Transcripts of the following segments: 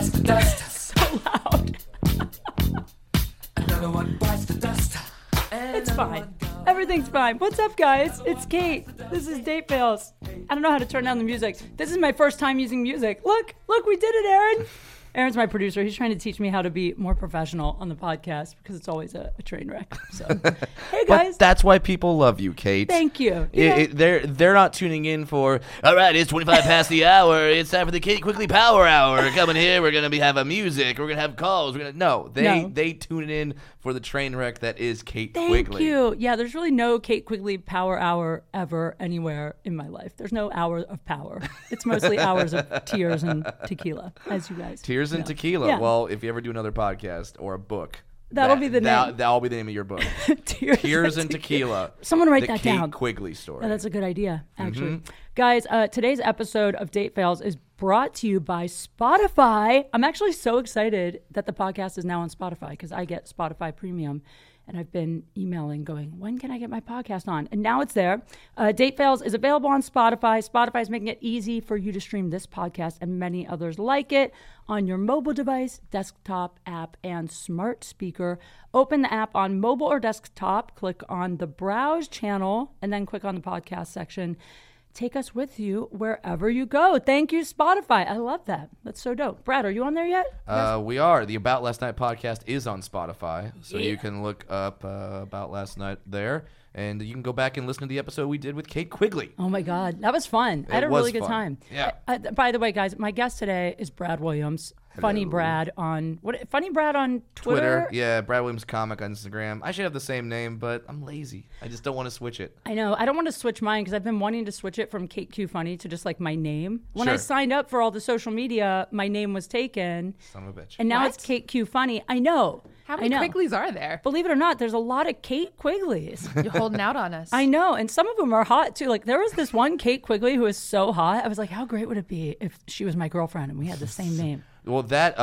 bites the dust. So loud. Another one bites the dust. It's fine. Everything's fine. What's up, guys? It's Kate. This is Date Fails. I don't know how to turn down the music. This is my first time using music. Look, we did it, Aaron. Aaron's my producer. He's trying to teach me how to be more professional on the podcast because it's always a train wreck. So, hey, guys. But that's why people love you, Kate. Thank you. They're not tuning in for, all right, it's 25 past the hour. It's time for the Kate Quigley Power Hour. Coming here, we're going to have a music. We're going to have calls. They tune in for the train wreck that is Kate Quigley. Thank you. Yeah, there's really no Kate Quigley Power Hour ever anywhere in my life. There's no hour of power. It's mostly hours of tears and tequila, as you guys Tears and know. tequila. Yeah. Well, if you ever do another podcast or a book, That'll be the name. That'll be the name of your book. Tears and tequila. Someone write the that Kate down. Quigley story. Yeah, that's a good idea, actually. Guys, today's episode of Date Fails is brought to you by Spotify. I'm actually so excited that the podcast is now on Spotify because I get Spotify Premium. And I've been emailing going, when can I get my podcast on? And now it's there. Date Fails is available on Spotify. Spotify is making it easy for you to stream this podcast and many others like it on your mobile device, desktop app, and smart speaker. Open the app on mobile or desktop, click on the Browse channel, and then click on the podcast section. Take us with you wherever you go. Thank you, Spotify. I love that. That's so dope. Brad, are you on there yet? We are. The About Last Night podcast is on Spotify, so you can look up About Last Night there, and you can go back and listen to the episode we did with Kate Quigley. Oh, my God. That was fun. I had a was really good fun. time. Yeah. By the way, guys, my guest today is Brad Williams. Funny Brad on Twitter. Yeah, Brad Williams Comic on Instagram. I should have the same name, but I'm lazy. I just don't want to switch it. I know. I don't want to switch mine because I've been wanting to switch it from Kate Q Funny to just like my name. When I Sure. signed up for all the social media, my name was taken. Son of a bitch. And now it's Kate Q Funny. I know. How many Quigleys are there? Believe it or not, there's a lot of Kate Quigleys. You're holding out on us. I know. And some of them are hot too. Like there was this one Kate Quigley who is so hot. I was like, how great would it be if she was my girlfriend and we had the same name? Well, that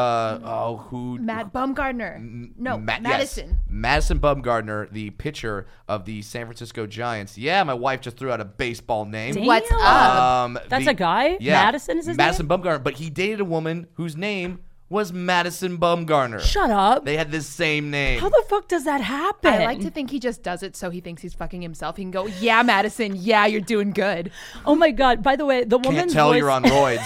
Matt Bumgardner. No, Madison. Yes. Madison Bumgardner, the pitcher of the San Francisco Giants. Yeah, my wife just threw out a baseball name. Damn. What's up? That's a guy? Yeah, Madison is his Madison name? Bumgardner, but he dated a woman whose name was Madison Bumgardner. Shut up. They had the same name. How the fuck does that happen? I like to think he just does it so he thinks he's fucking himself. He can go, yeah, Madison, yeah, you're doing good. Oh my God. By the way, the Can't woman's tell voice, you're on roids.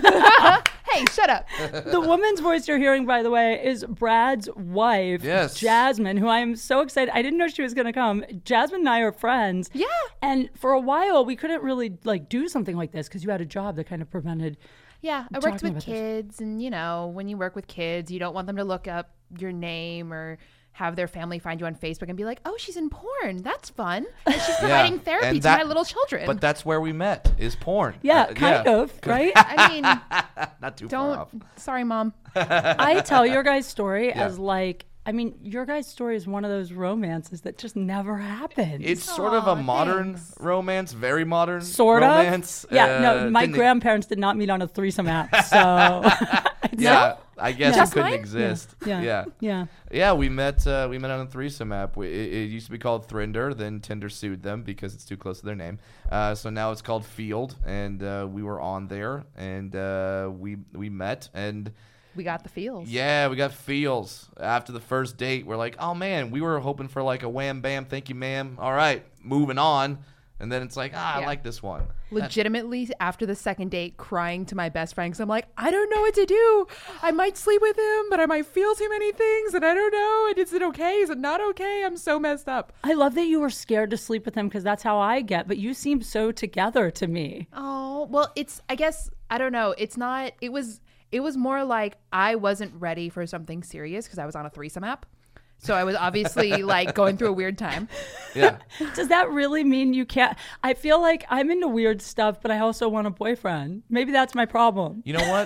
Hey, shut up. the woman's voice you're hearing, by the way, is Brad's wife, Yes. Jasmine, who I am so excited. I didn't know she was going to come. Jasmine and I are friends. Yeah. And for a while, we couldn't really like do something like this because you had a job that kind of prevented. Yeah, I talking worked with about this. kids, and you know, when you work with kids, you don't want them to look up your name or have their family find you on Facebook and be like, oh, she's in porn. That's fun. And she's providing therapy and to my little children. But that's where we met, is porn. Yeah, kind of, right? I mean, Not too far off. sorry, Mom. I tell your guys' story Yeah. as like, I mean, your guys' story is one of those romances that just never happened. It's sort of a modern thanks. romance, very modern Sort romance. of. Yeah, no, my didn't- grandparents did not meet on a threesome app, so Yeah, I guess Just it couldn't mine? exist. yeah. Yeah, we met on a threesome app. It used to be called Thrinder, then Tinder sued them because it's too close to their name. So now it's called Field, and we were on there, and we met, and We got the feels. yeah, we got feels. After the first date, we're like, oh man, we were hoping for like a wham bam, thank you ma'am. All right, moving on. And then it's like, I Yeah. like this one. Legitimately, after the second date, crying to my best friend because I'm like, I don't know what to do. I might sleep with him, but I might feel too many things, and I don't know. And is it okay? Is it not okay? I'm so messed up. I love that you were scared to sleep with him because that's how I get, but you seem so together to me. Oh, well, I guess, I don't know. It was more like I wasn't ready for something serious because I was on a threesome app. So I was obviously like going through a weird time. Yeah. Does that really mean you can't? I feel like I'm into weird stuff, but I also want a boyfriend. Maybe that's my problem. You know what?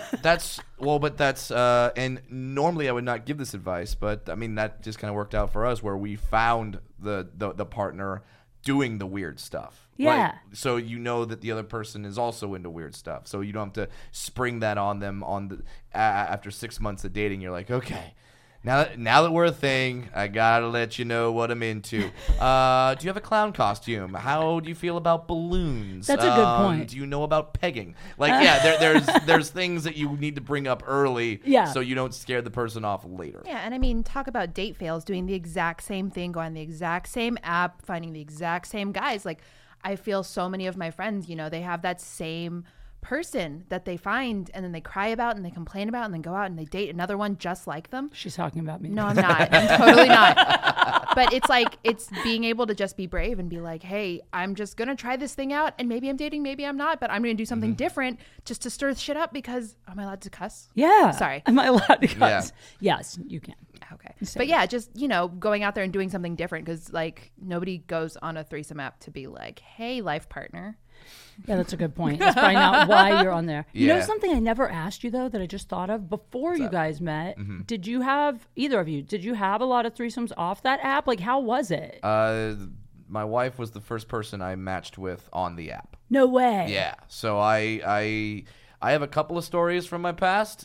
And normally I would not give this advice, but I mean, that just kind of worked out for us where we found the partner doing the weird stuff. Yeah. Right? So you know that the other person is also into weird stuff. So you don't have to spring that on them after 6 months of dating. You're like, okay, Now that we're a thing, I gotta let you know what I'm into. Do you have a clown costume? How do you feel about balloons? That's a good point. Do you know about pegging? There's things that you need to bring up early, so you don't scare the person off later. Yeah, and I mean, talk about date fails, doing the exact same thing, going on the exact same app, finding the exact same guys. Like, I feel so many of my friends, they have that same person that they find and then they cry about and they complain about and then go out and they date another one just like them. She's talking about me. No, I'm not. I'm totally not. But it's being able to just be brave and be like, hey, I'm just going to try this thing out and maybe I'm dating, maybe I'm not, but I'm going to do something different just to stir shit up because am I allowed to cuss? Yeah. Sorry. Am I allowed to cuss? Yeah. Yes, you can. Okay. But yeah, just, going out there and doing something different because nobody goes on a threesome app to be like, hey, life partner. Yeah, that's a good point. That's probably not why you're on there. Yeah. You know something I never asked you, though, that I just thought of? Before you guys met, did you have a lot of threesomes off that app? Like, how was it? My wife was the first person I matched with on the app. No way. Yeah. So I have a couple of stories from my past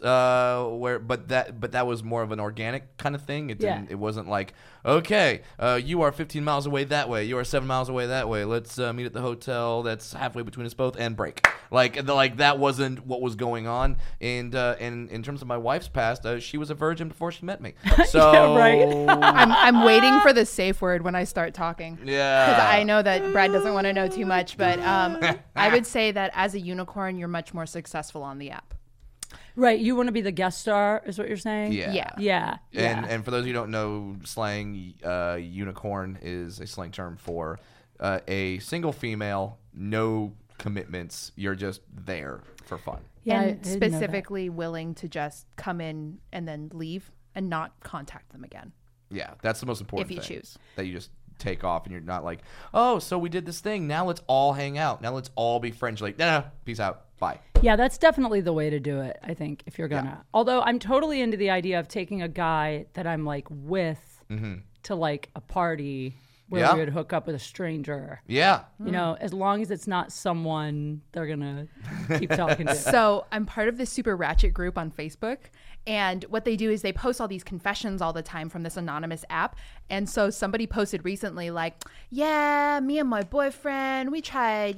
but that was more of an organic kind of thing. It wasn't like, okay, you are 15 miles away that way, you are 7 miles away that way, let's meet at the hotel that's halfway between us both and break. Like that wasn't what was going on. And in terms of my wife's past, she was a virgin before she met me. So Yeah, right. I'm waiting for the safe word when I start talking. Yeah. Because I know that Brad doesn't want to know too much, but I would say that as a unicorn, you're much more successful on the app. Right. You want to be the guest star, is what you're saying? Yeah. Yeah. And for those who don't know slang, unicorn is a slang term for a single female, no commitments. You're just there for fun. Yeah, And specifically willing to just come in and then leave and not contact them again. Yeah, that's the most important If you thing. choose. That you just take off and you're not like, oh, so we did this thing. Now let's all hang out. Now let's all be friends. You're like, no, peace out. Bye. Yeah, that's definitely the way to do it, I think, if you're going to. Although I'm totally into the idea of taking a guy that I'm like with to like a party where we would hook up with a stranger. Yeah. You know, as long as it's not someone they're going to keep talking to. So I'm part of this super ratchet group on Facebook. And what they do is they post all these confessions all the time from this anonymous app. And so somebody posted recently like, yeah, me and my boyfriend, we tried,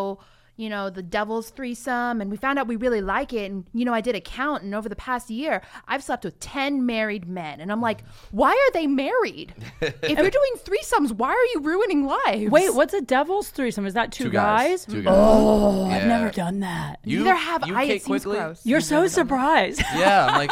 the devil's threesome, and we found out we really like it. And, I did a count, and over the past year, I've slept with 10 married men. And I'm like, why are they married? If you're doing threesomes, why are you ruining lives? Wait, what's a devil's threesome? Is that two guys? Two guys. Oh, I've Yeah. never done that. Neither have I. Kate It seems Quigley? gross. You're so surprised. Yeah, I'm like,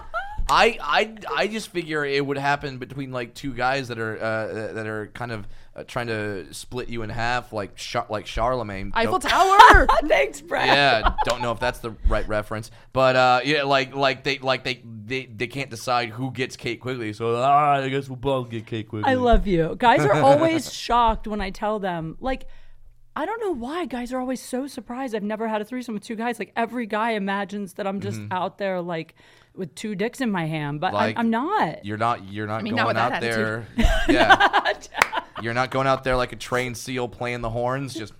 I just figure it would happen between like two guys that are kind of trying to split you in half, like Charlemagne. Eiffel Don't- Tower. Thanks, Brad. Yeah, don't know if that's the right reference, but they can't decide who gets Kate Quigley, so I guess we'll both get Kate Quigley. I love you. Guys are always shocked when I tell them, like, I don't know why guys are always so surprised. I've never had a threesome with two guys. Like, every guy imagines that I'm just out there, like, with two dicks in my hand, but Like, I'm not. You're not not going with that out there. Yeah. You're not going out there like a trained seal playing the horns. Just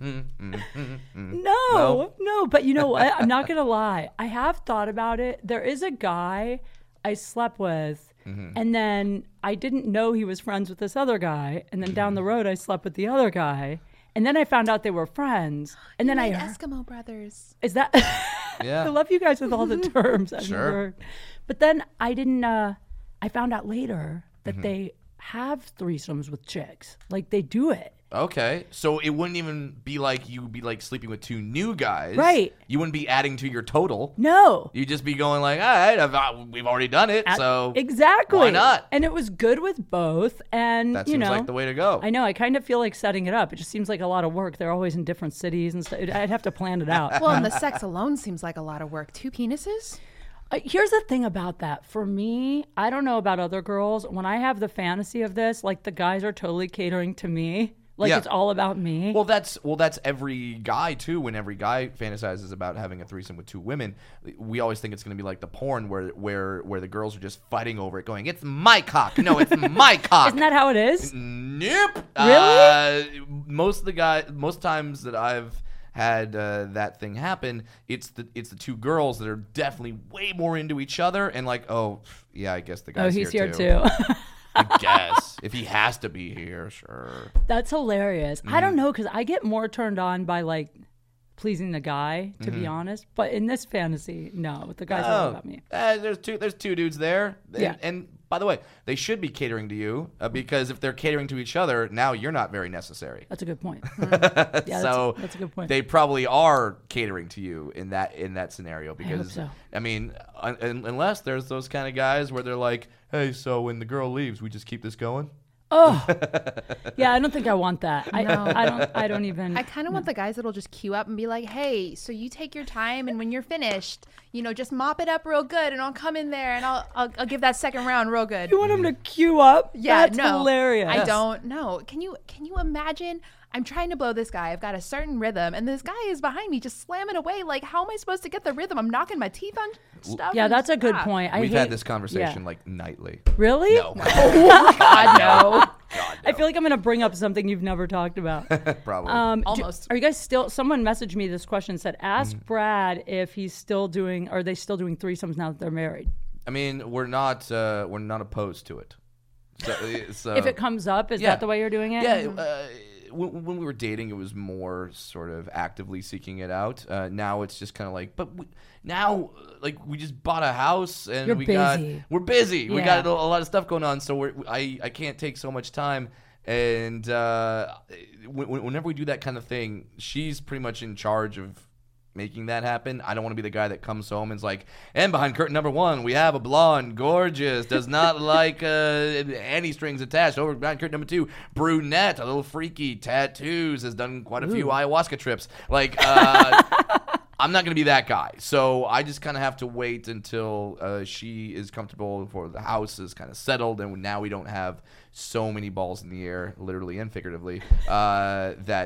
No. But you know what? I'm not gonna lie. I have thought about it. There is a guy I slept with, and then I didn't know he was friends with this other guy, and then down the road I slept with the other guy, and then I found out they were friends, and then I heard, Eskimo brothers. is that? Yeah. I love you guys with all the terms. I've Sure. never heard. But then I didn't. I found out later that they have threesomes with chicks. Like, they do it. Okay, so it wouldn't even be like you'd be like sleeping with two new guys, Right. You wouldn't be adding to your total. No. You'd just be going like, all right, we've already done it, so Exactly. why not? And it was good with both. And That you seems know, like the way to go. I know. I kind of feel like setting it up. It just seems like a lot of work. They're always in different cities and stuff. I'd have to plan it out. Well, and the sex alone seems like a lot of work. 2 penises? Here's the thing about that. For me, I don't know about other girls. When I have the fantasy of this, like, the guys are totally catering to me. Like, Yeah. it's all about me. Well, that's every guy too. When every guy fantasizes about having a threesome with two women, we always think it's going to be like the porn where the girls are just fighting over it, going, "It's my cock." No, it's my cock. Isn't that how it is? Nope. Really? Most times that I've had that thing happen, it's the two girls that are definitely way more into each other and like, oh yeah, I guess the guy's he's here here too. I guess if he has to be here, sure. That's hilarious. I don't know, because I get more turned on by like pleasing the guy, to be honest. But in this fantasy, no, the guy's all about me. There's two dudes there. Yeah. And by the way, they should be catering to you because if they're catering to each other, now you're not very necessary. That's a good point. Yeah, So that's a good point. they probably are catering to you in that scenario because so. I mean, unless there's those kind of guys where they're like, hey, so when the girl leaves, we just keep this going. Oh, yeah. I don't think I want that. No. I don't even. I kind of want the guys that'll just queue up and be like, hey, so you take your time, and when you're finished, just mop it up real good, and I'll come in there and I'll give that second round real good. You want him to queue up? Yeah, That's no, hilarious. I don't know. Can you imagine? I'm trying to blow this guy. I've got a certain rhythm, and this guy is behind me just slamming away. Like, how am I supposed to get the rhythm? I'm knocking my teeth on stuff. Yeah, and that's a good stop. point. We've had this conversation like nightly. Really? No. God, no. I feel like I'm going to bring up something you've never talked about. Probably. Almost. Are you guys still? Someone messaged me this question. Said, ask Brad if he's still doing. Are they still doing threesomes now that they're married? I mean, we're not opposed to it. So If it comes up, is that the way you're doing it? Yeah. When we were dating, it was more sort of actively seeking it out. Now it's just kind of like, now we just bought a house and You're we're busy. We Yeah. got a lot of stuff going on, so I can't take so much time. And whenever we do that kind of thing, she's pretty much in charge of making that happen. I don't want to be the guy that comes home and is like, and behind curtain number 1, we have a blonde, gorgeous, does not like any strings attached. Over behind curtain number 2, brunette, a little freaky, tattoos, has done quite a few ayahuasca trips. Like, I'm not going to be that guy. So I just kind of have to wait until she is comfortable, for the house is kind of settled, and now we don't have so many balls in the air, literally and figuratively, that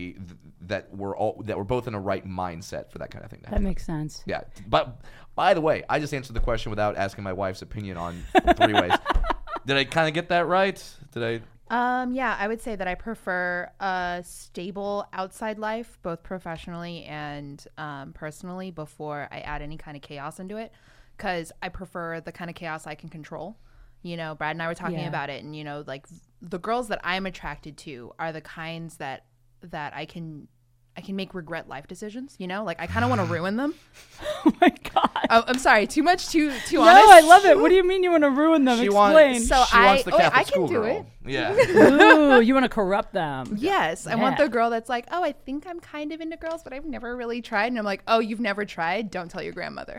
we're both in a right mindset for that kind of thing to That happen. makes sense. Yeah. But by the way, I just answered the question without asking my wife's opinion on 3 ways. Did I kind of get that right? Yeah, I would say that I prefer a stable outside life, both professionally and personally, before I add any kind of chaos into it, because I prefer the kind of chaos I can control. Brad and I were talking about it, and like the girls that I'm attracted to are the kinds that I can make regret life decisions. Like I kind of want to ruin them. Oh my god. Oh, I'm sorry. Too much. Too honest. No, I love it. What do you mean you want to ruin them? She Explain. Wants, So she wants the Catholic I can school do girl. it. Yeah. Ooh, you want to corrupt them. Yes, I want the girl that's like, oh, I think I'm kind of into girls, but I've never really tried. And I'm like, oh, you've never tried? Don't tell your grandmother.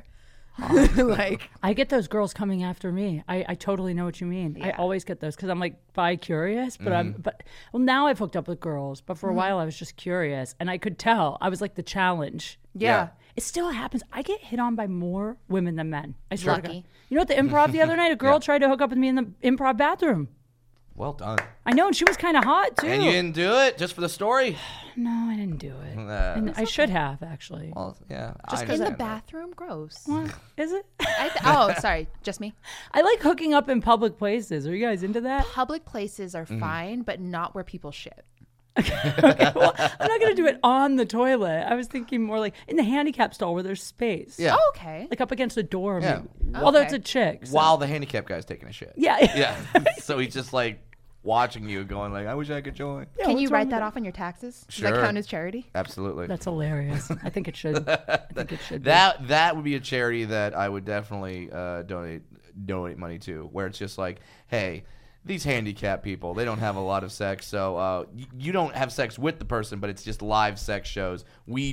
Like, I get those girls coming after me. I totally know what you mean. I always get those because I'm like bi-curious, but now I've hooked up with girls, but for a while I was just curious, and I could tell I was like the challenge. yeah. It still happens. I get hit on by more women than men. I swear to Lucky. God. You know, at the improv the other night, a girl tried to hook up with me in the improv bathroom. Well done. I know, and she was kind of hot too. And you didn't do it just for the story? No, I didn't do it. And I should have actually. Well, yeah. Just I 'cause In the understand that. bathroom? Gross. What? Is it? Oh, sorry. Just me. I like hooking up in public places. Are you guys into that? Public places are fine, but not where people shit. Okay, well, I'm not going to do it on the toilet. I was thinking more like in the handicap stall where there's space. Yeah. Oh, okay. Like up against the door. Yeah. Maybe. Although it's Okay. a chick. So. While the handicapped guy's taking a shit. Yeah. Yeah. So he's just like watching you going like, I wish I could join. Yeah, Can you what's wrong write with that off on your taxes? Does Sure. that count as charity? Absolutely. That's hilarious. I think it should. I think it should. That would be a charity that I would definitely donate money to, where it's just like, hey, these handicapped people, they don't have a lot of sex, so you don't have sex with the person, but it's just live sex shows. We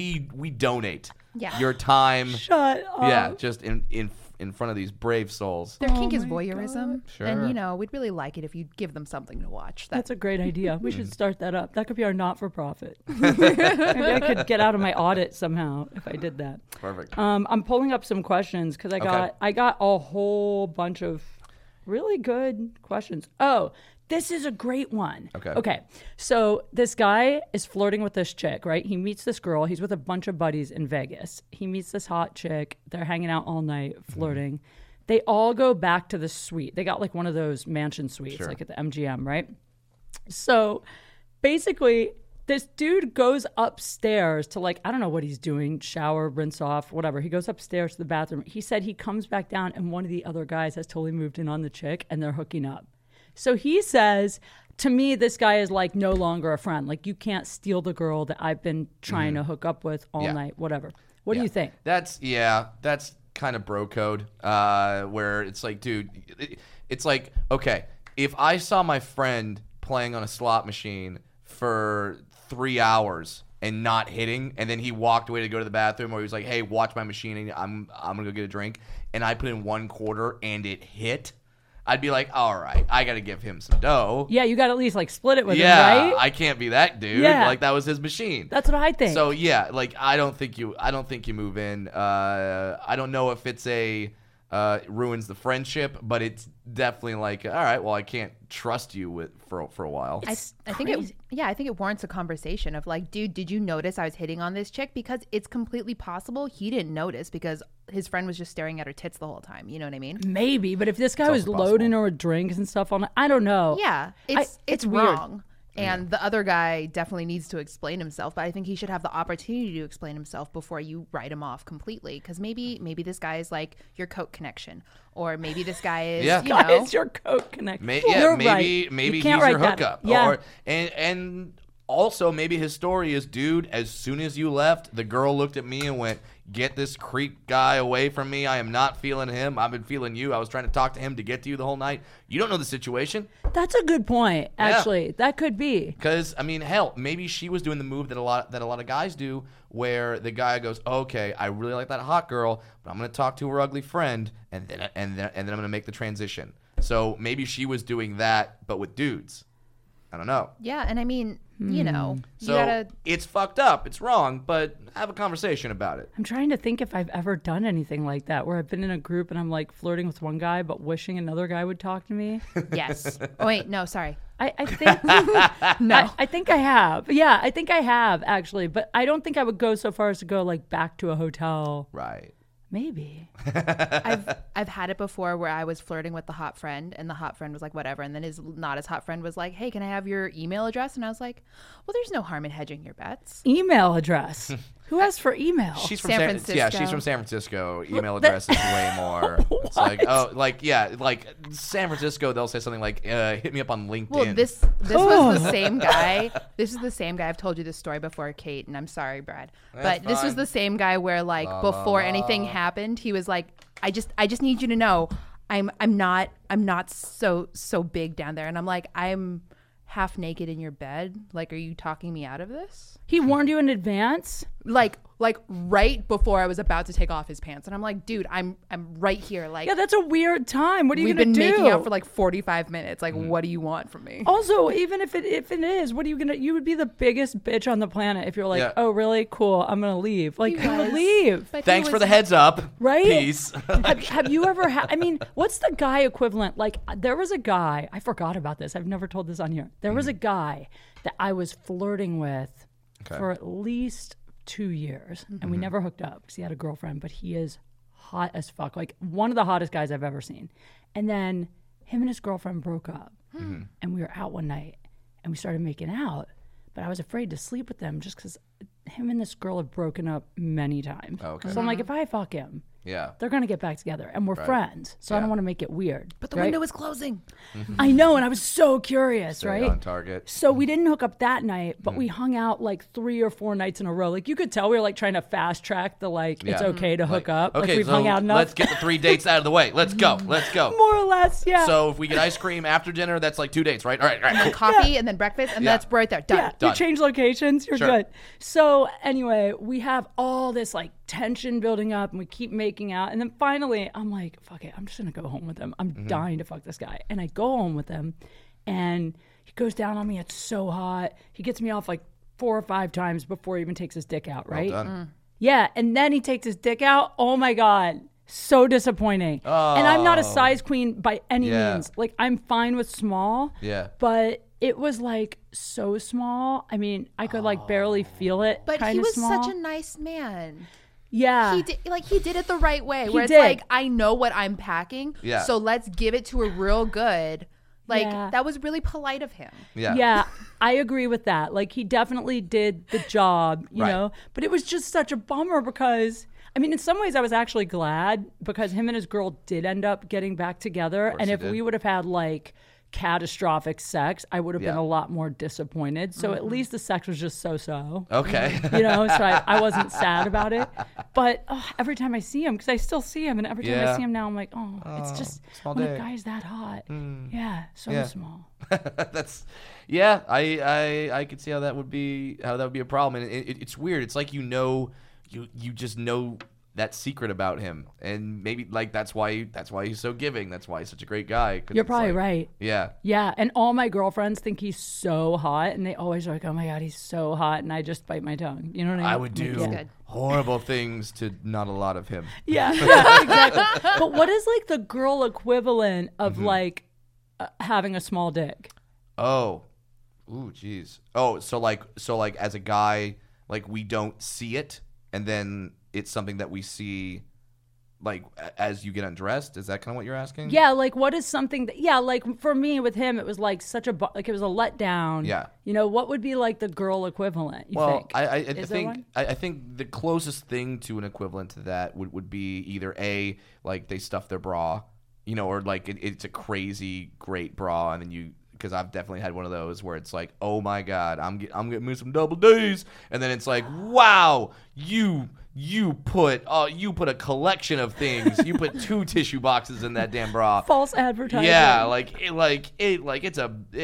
donate your time. Shut up. Yeah, just in front of these brave souls. Their kink is my voyeurism. Sure. And, we'd really like it if you'd give them something to watch. That's a great idea. We should start that up. That could be our not-for-profit. Maybe I could get out of my audit somehow if I did that. Perfect. I'm pulling up some questions because I got a whole bunch of really good questions. Oh, this is a great one. Okay. So this guy is flirting with this chick, right? He meets this girl. He's with a bunch of buddies in Vegas. He meets this hot chick. They're hanging out all night, flirting. They all go back to the suite. They got like one of those mansion suites, like at the MGM, right? So basically, this dude goes upstairs to like, I don't know what he's doing, shower, rinse off, whatever. He goes upstairs to the bathroom. He said he comes back down and one of the other guys has totally moved in on the chick and they're hooking up. So he says, to me, this guy is like no longer a friend. Like you can't steal the girl that I've been trying to hook up with all night, whatever. What do you think? That's kind of bro code, where it's like, dude, it's like, okay, if I saw my friend playing on a slot machine for 3 hours and not hitting, and then he walked away to go to the bathroom, or he was like, hey, watch my machine, and I'm gonna go get a drink, and I put in 1 quarter and it hit, I'd be like, all right, I gotta give him some dough. Yeah, you gotta at least like split it with him, right? I can't be that dude. Yeah. Like that was his machine. That's what I think. So yeah, like I don't think you move in. I don't know if it's ruins the friendship, but it's definitely like, all right, well, I can't trust you for a while. I think it warrants a conversation of like, dude, did you notice I was hitting on this chick? Because it's completely possible he didn't notice because his friend was just staring at her tits the whole time. You know what I mean? Maybe, but if this guy was also loading her with drinks and stuff on, I don't know. Yeah, it's weird. wrong. And the other guy definitely needs to explain himself, but I think he should have the opportunity to explain himself before you write him off completely. Because maybe this guy is like your coke connection, or maybe this guy is It's your coke connection. Maybe he's can't your write that. hookup. Yeah. And also maybe his story is, dude, as soon as you left, the girl looked at me and went, get this creep guy away from me. I am not feeling him. I've been feeling you. I was trying to talk to him to get to you the whole night. You don't know the situation. That's a good point, actually. That could be. Because, I mean, hell, maybe she was doing the move that a lot of guys do, where the guy goes, okay, I really like that hot girl, but I'm going to talk to her ugly friend, and then I'm going to make the transition. So maybe she was doing that, but with dudes. I don't know. Yeah, and I mean, you know, So you gotta. it's fucked up. It's wrong, but have a conversation about it. I'm trying to think if I've ever done anything like that, where I've been in a group and I'm like flirting with one guy, but wishing another guy would talk to me. Yes. Oh wait, no, sorry. I think No. I think I have. Yeah, I think I have actually, but I don't think I would go so far as to go like back to a hotel. Right. Maybe. I've had it before where I was flirting with the hot friend and the hot friend was like, whatever. And then his not as hot friend was like, hey, can I have your email address? And I was like, well, there's no harm in hedging your bets. Email address. Who asks for email? She's from San Francisco. Yeah, she's from San Francisco. Email address is way more. It's like, like San Francisco, they'll say something like, hit me up on LinkedIn. Well, this was the same guy. This is the same guy. I've told you this story before, Kate, and I'm sorry, Brad. But this was the same guy where like before anything happened, he was like, I just need you to know I'm not so big down there. And I'm like, I'm half naked in your bed. Like, are you talking me out of this? He warned you in advance? Like right before I was about to take off his pants, and I'm like, dude, I'm right here. Like, Yeah, that's a weird time. What are you we've going to been do? making out for like 45 minutes. Like, what do you want from me? Also, even if it is, what are you gonna? You would be the biggest bitch on the planet if you're like, Yeah. oh, really? Cool. I'm gonna leave. Like, He who would was. leave? But he Thanks for was- the heads up. Right? Peace. Have you ever had? I mean, what's the guy equivalent? Like, there was a guy. I forgot about this. I've never told this on here. There was a guy that I was flirting with for at least 2 years, and we never hooked up because he had a girlfriend. But he is hot as fuck. Like one of the hottest guys I've ever seen. And then him and his girlfriend broke up, and we were out one night, and we started making out. But I was afraid to sleep with them just because him and this girl have broken up many times. Okay. So I'm like, if I fuck him, Yeah. they're going to get back together, and we're friends. So I don't want to make it weird. But the right? window is closing. I know, and I was so curious, Stay right? on target. So we didn't hook up that night, but we hung out like 3 or 4 nights in a row. Like you could tell we were like trying to fast track the it's Yeah. okay to hook up. Okay, like we've so hung out enough. let's get the 3 dates out of the way. Let's go. Let's go. More or less, yeah. So if we get ice cream after dinner, that's like 2 dates, right? All right. And then coffee, and then breakfast, and Yeah. that's right there. Done. yeah, Done. you change locations, you're Sure. good. So anyway, we have all this like tension building up, and we keep making out, and then finally I'm like, fuck it, I'm just gonna go home with him. I'm dying to fuck this guy, and I go home with him, and he goes down on me. It's so hot. He gets me off like 4 or 5 times before he even takes his dick out. Right? Well done. Yeah, and then he takes his dick out. Oh my God. So disappointing. And I'm not a size queen by any Yeah. means. Like, I'm fine with small. Yeah. But it was like so small. I mean, I could like barely feel it. But kind he of was small. such a nice man. Yeah. He did it the right way. He Where it's did. like, I know what I'm packing. Yeah. So let's give it to her real good. Like, Yeah. that was really polite of him. Yeah. Yeah, I agree with that. Like, he definitely did the job, you Right. know? But it was just such a bummer because, I mean, in some ways I was actually glad because him and his girl did end up getting back together. And they if did. we would have had, like, catastrophic sex, I would have been Yeah. a lot more disappointed. So at least the sex was just so-so. Okay. You know, so I wasn't sad about it. But every time I see him, because I still see him, and every time I Yeah. see him now, I'm like, oh, it's just small when dick. a guy's that hot. Yeah, so Yeah. small. That's yeah. I could see how that would be a problem, and it's weird. It's like you just know that secret about him, and maybe like that's why he's so giving. That's why he's such a great guy. 'Cause You're it's probably like- right. Yeah. Yeah, and all my girlfriends think he's so hot, and they always are like, "Oh my god, he's so hot," and I just bite my tongue. You know what I mean? I would do Yeah. good. horrible things to not a lot of him. Yeah, yeah, exactly. But what is like the girl equivalent of Mm-hmm. like having a small dick? Oh, ooh, jeez. Oh, so like as a guy, like we don't see it, and then it's something that we see, like as you get undressed. Is that kind of what you're asking? Yeah, like what is something that? Yeah, like for me with him, it was like such a like it was a letdown. Yeah. You know what would be like the girl equivalent? You Well, think? I Is there think one? I think the closest thing to an equivalent to that would be either A, like they stuff their bra, you know, or like it's a crazy great bra, and then because I've definitely had one of those where it's like, oh my god, I'm getting me some double D's, and then it's like, wow, you put a collection of things, you put 2 tissue boxes in that damn bra. False advertising. Yeah, it was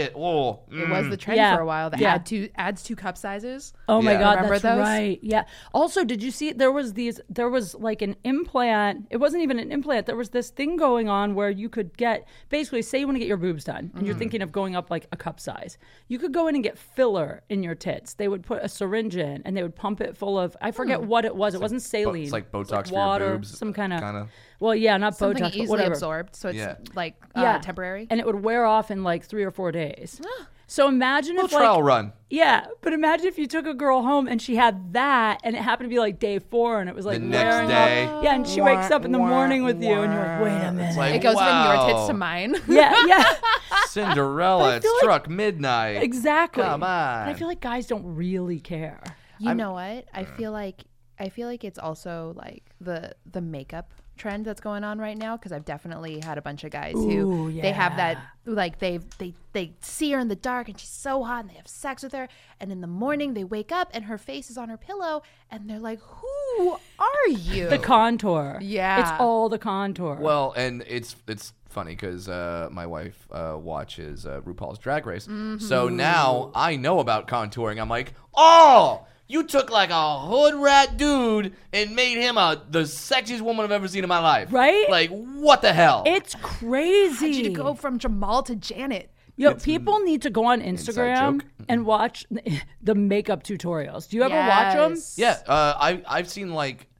the trend Yeah. for a while. The Yeah. adds 2 cup sizes. Oh my Yeah. god, Remember that's those? right. Yeah. Also, did you see there was like an implant. It wasn't even an implant. There was this thing going on where you could get basically say you want to get your boobs done and you're thinking of going up like a cup size. You could go in and get filler in your tits. They would put a syringe in and they would pump it full of I forget what it was. It wasn't saline. it's like Botox It was for your water, boobs, some kind of kinda. Well, yeah, not Something Botox, but easily whatever. absorbed, so it's Yeah. like Yeah. temporary. And it would wear off in like 3 or 4 days. So imagine if trial like, run. yeah, but imagine if you took a girl home and she had that, and it happened to be like day 4, and it was like The next wearing day. off. Yeah, and she wakes up in the morning with you, and you're like, wait a minute. like- It goes from your Wow. tits to mine. yeah, Cinderella, I it feel like- struck midnight. exactly. Come on. But I feel like guys don't really care. You know what? I feel like it's also like the makeup trend that's going on right now, because I've definitely had a bunch of guys who Ooh, they have yeah. that, like they see her in the dark and she's so hot and they have sex with her, and in the morning they wake up and her face is on her pillow and they're like, who are you? The contour. Yeah. It's all the contour. Well, and it's funny because my wife watches RuPaul's Drag Race, so now I know about contouring. I'm like, oh, you took like a hood rat dude and made him the sexiest woman I've ever seen in my life. Right? Like, what the hell? it's crazy. How'd you go from Jamal to Janet? Yo, people need to go on Instagram joke. and watch the makeup tutorials. Do you ever watch them? Yes. Yeah, I've seen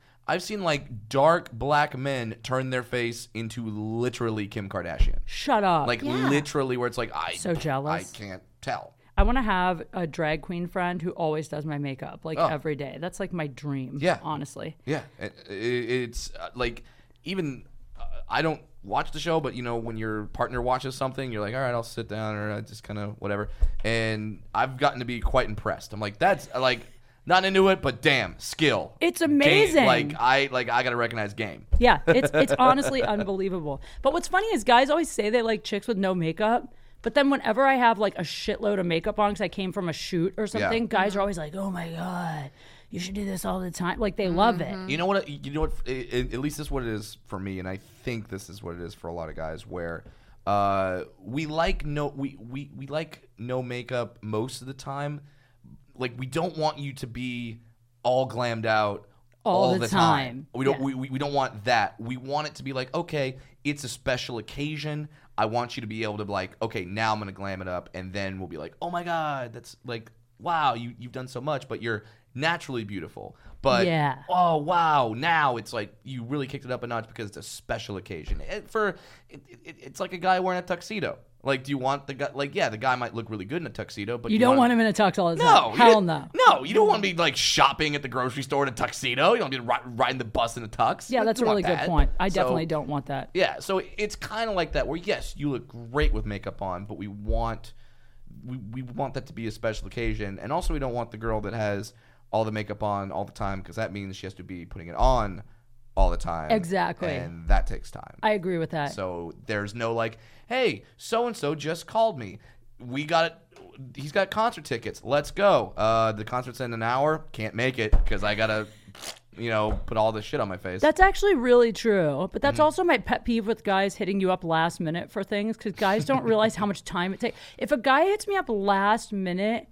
like dark black men turn their face into literally Kim Kardashian. Shut up. Like Yeah. literally, where it's like So jealous. I can't tell. I want to have a drag queen friend who always does my makeup, like Oh. every day. That's like my dream. Yeah. honestly. Yeah, it's like even I don't watch the show, but you know when your partner watches something, you're like, all right, I'll sit down or I just kind of whatever. And I've gotten to be quite impressed. I'm like, that's like not into it, but damn, skill. It's amazing. Game, I gotta recognize game. Yeah, it's honestly unbelievable. But what's funny is guys always say they like chicks with no makeup. But then whenever I have like a shitload of makeup on because I came from a shoot or something, guys are always like, oh my God, you should do this all the time. Like they love it. You know what? At least this is what it is for me, and I think this is what it is for a lot of guys. Where we like no makeup most of the time. Like we don't want you to be all glammed out All the time. We don't. Yeah. We don't want that. We want it to be like, okay, it's a special occasion. I want you to be able to be like, okay, now I'm gonna glam it up, and then we'll be like, oh my God, that's like, wow, you've done so much, but you're naturally beautiful. But Yeah. oh wow, now it's like you really kicked it up a notch because it's a special occasion. It's like a guy wearing a tuxedo. Like, do you want the guy? Like, yeah, the guy might look really good in a tuxedo, but You don't want him in a tux all the time. No, Hell no. No, you don't want to be like shopping at the grocery store in a tuxedo. You don't want to be riding the bus in a tux. Yeah, You that's a don't really want good that. point. I So, definitely don't want that. Yeah, so it's kind of like that where, yes, you look great with makeup on, but we want that to be a special occasion. And also we don't want the girl that has all the makeup on all the time, because that means she has to be putting it on all the time. Exactly. And that takes time. I agree with that. So there's no like, hey, so-and-so just called me. He's got concert tickets. Let's go. The concert's in an hour. Can't make it because I got to, put all this shit on my face. That's actually really true. But that's also my pet peeve with guys hitting you up last minute for things, because guys don't realize how much time it takes. If a guy hits me up last minute,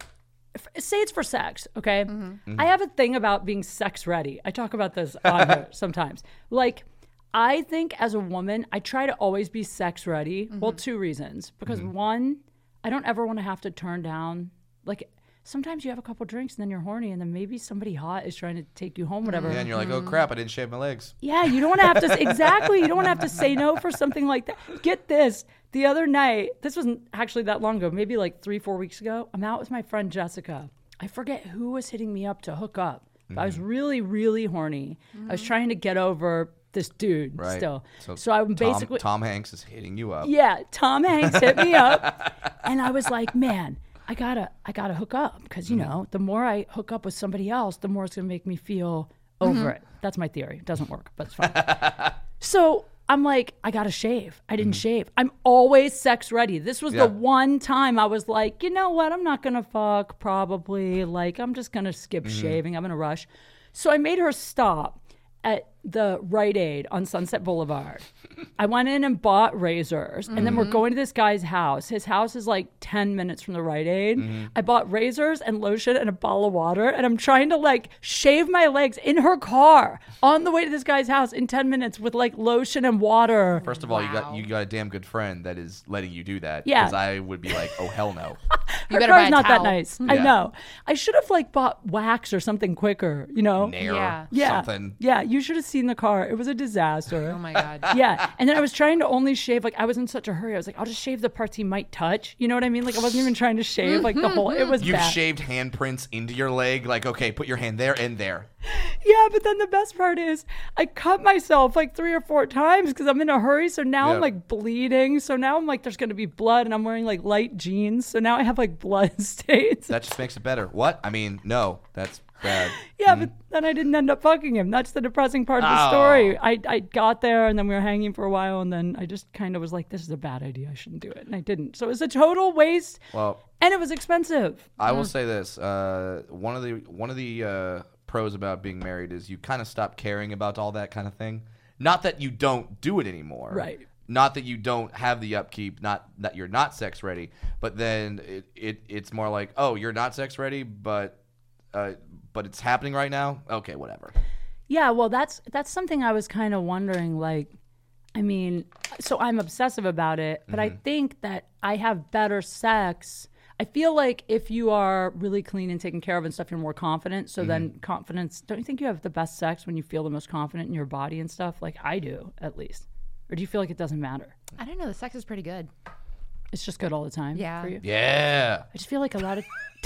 say it's for sex, okay? I have a thing about being sex ready. I talk about this on here sometimes. Like, I think as a woman, I try to always be sex ready. Well, 2 reasons. Because one, I don't ever want to have to turn down, like, sometimes you have a couple drinks and then you're horny, and then maybe somebody hot is trying to take you home, whatever. Yeah, and you're like, oh crap, I didn't shave my legs. Yeah, you don't want to have to, exactly. You don't want to have to say no for something like that. Get this. The other night, this wasn't actually that long ago, maybe like 3-4 weeks ago, I'm out with my friend Jessica. I forget who was hitting me up to hook up. But I was really, really horny. I was trying to get over this dude Right. still. So I'm basically... Tom Hanks is hitting you up. Yeah, Tom Hanks hit me up. And I was like, man, I gotta hook up, because the more I hook up with somebody else, the more it's gonna make me feel over it. That's my theory. It doesn't work, but it's fine. So I'm like, I gotta shave. I didn't shave. I'm always sex ready. This was the one time I was like, you know what? I'm not gonna fuck probably. Like, I'm just gonna skip shaving. I'm in a rush. So I made her stop at the Rite Aid on Sunset Boulevard. I went in and bought razors, and then we're going to this guy's house. His house is like 10 minutes from the Rite Aid. I bought razors and lotion and a bottle of water, and I'm trying to like shave my legs in her car on the way to this guy's house in 10 minutes with like lotion and water. First of all, you got a damn good friend that is letting you do that. Yeah. Because I would be like, oh hell no. Her better buy car's a not that towel. nice. I Yeah. know. I should have like bought wax or something quicker, Nair, Yeah. something. Yeah, you should have seen the car. It was a disaster. Oh my God. Yeah. And then I was trying to only shave, like, I was in such a hurry. I was like, I'll just shave the parts he might touch. You know what I mean? Like, I wasn't even trying to shave, like, the whole, it was You've bad. shaved handprints into your leg. Like, okay, put your hand there and there. Yeah, but then the best part is I cut myself like 3 or 4 times because I'm in a hurry. So now I'm Yeah. like bleeding. So now I'm like, there's going to be blood, and I'm wearing like light jeans. So now I have like blood stains. That just makes it better. What? I mean, no, that's bad. Yeah, but then I didn't end up fucking him. That's the depressing part of the story. I got there, and then we were hanging for a while, and then I just kind of was like, this is a bad idea. I shouldn't do it. And I didn't. So it was a total waste, Well, and it was expensive. I will say this: one of the pros about being married is you kind of stop caring about all that kind of thing. Not that you don't do it anymore, Right. Not that you don't have the upkeep, not that you're not sex ready, but then it's more like, oh, you're not sex ready, but it's happening right now. Okay, whatever. Yeah, well, that's something I was kind of wondering. Like, I mean, so I'm obsessive about it, but I think that I have better sex. I feel like if you are really clean and taken care of and stuff, you're more confident. So then confidence, don't you think you have the best sex when you feel the most confident in your body and stuff? Like I do, at least. Or do you feel like it doesn't matter? I don't know. The sex is pretty good. It's just good all the time Yeah. for you? Yeah. I just feel like a lot of...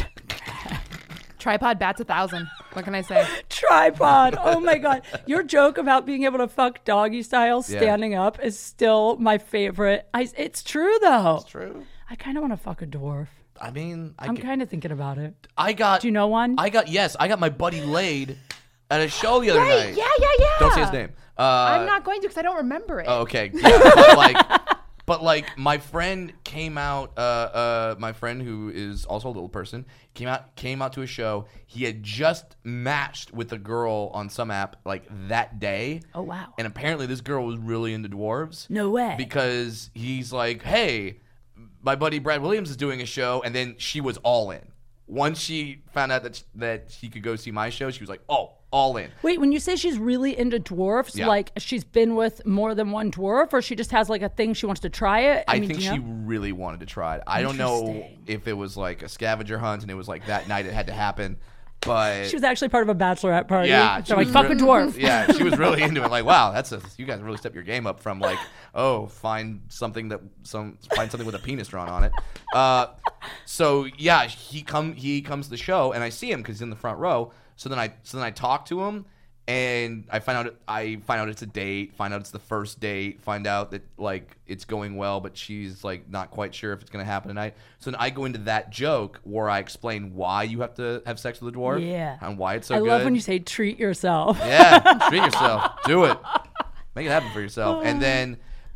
Tripod bats 1,000. What can I say? Tripod. Oh my God. Your joke about being able to fuck doggy style standing up is still my favorite. It's true though. It's true. I kind of want to fuck a dwarf. I mean, I'm kind of thinking about it. Do you know one? I got my buddy laid at a show the other night. Yeah. Don't say his name. I'm not going to because I don't remember it. Oh, okay. Yeah, but like my friend came out. My friend who is also a little person came out to a show. He had just matched with a girl on some app like that day. Oh, wow. And apparently this girl was really into dwarves. No way. Because he's like, hey, my buddy Brad Williams is doing a show, and then she was all in. Once she found out that she could go see my show, she was like, oh, all in. Wait, when you say she's really into dwarfs, Yeah. like she's been with more than one dwarf, or she just has like a thing she wants to try it? I mean, think do you she know? really wanted to try it. I don't know Interesting. if it was like a scavenger hunt and it was like that night it had to happen. But She was actually part of a bachorette party. yeah, They're like, fuck a dwarf. Yeah, she was really into it. Like, wow, you guys really stepped your game up from like, oh, find something with a penis drawn on it. So yeah, he comes to the show, and I see him because he's in the front row. So then I talk to him, and I find out it's a date. Find out it's the first date. Find out that like it's going well, but she's like not quite sure if it's gonna happen tonight. So then I go into that joke where I explain why you have to have sex with a dwarf. Yeah. And why it's so I good. love when you say treat yourself. Yeah, treat yourself. Do it. Make it happen for yourself. And then,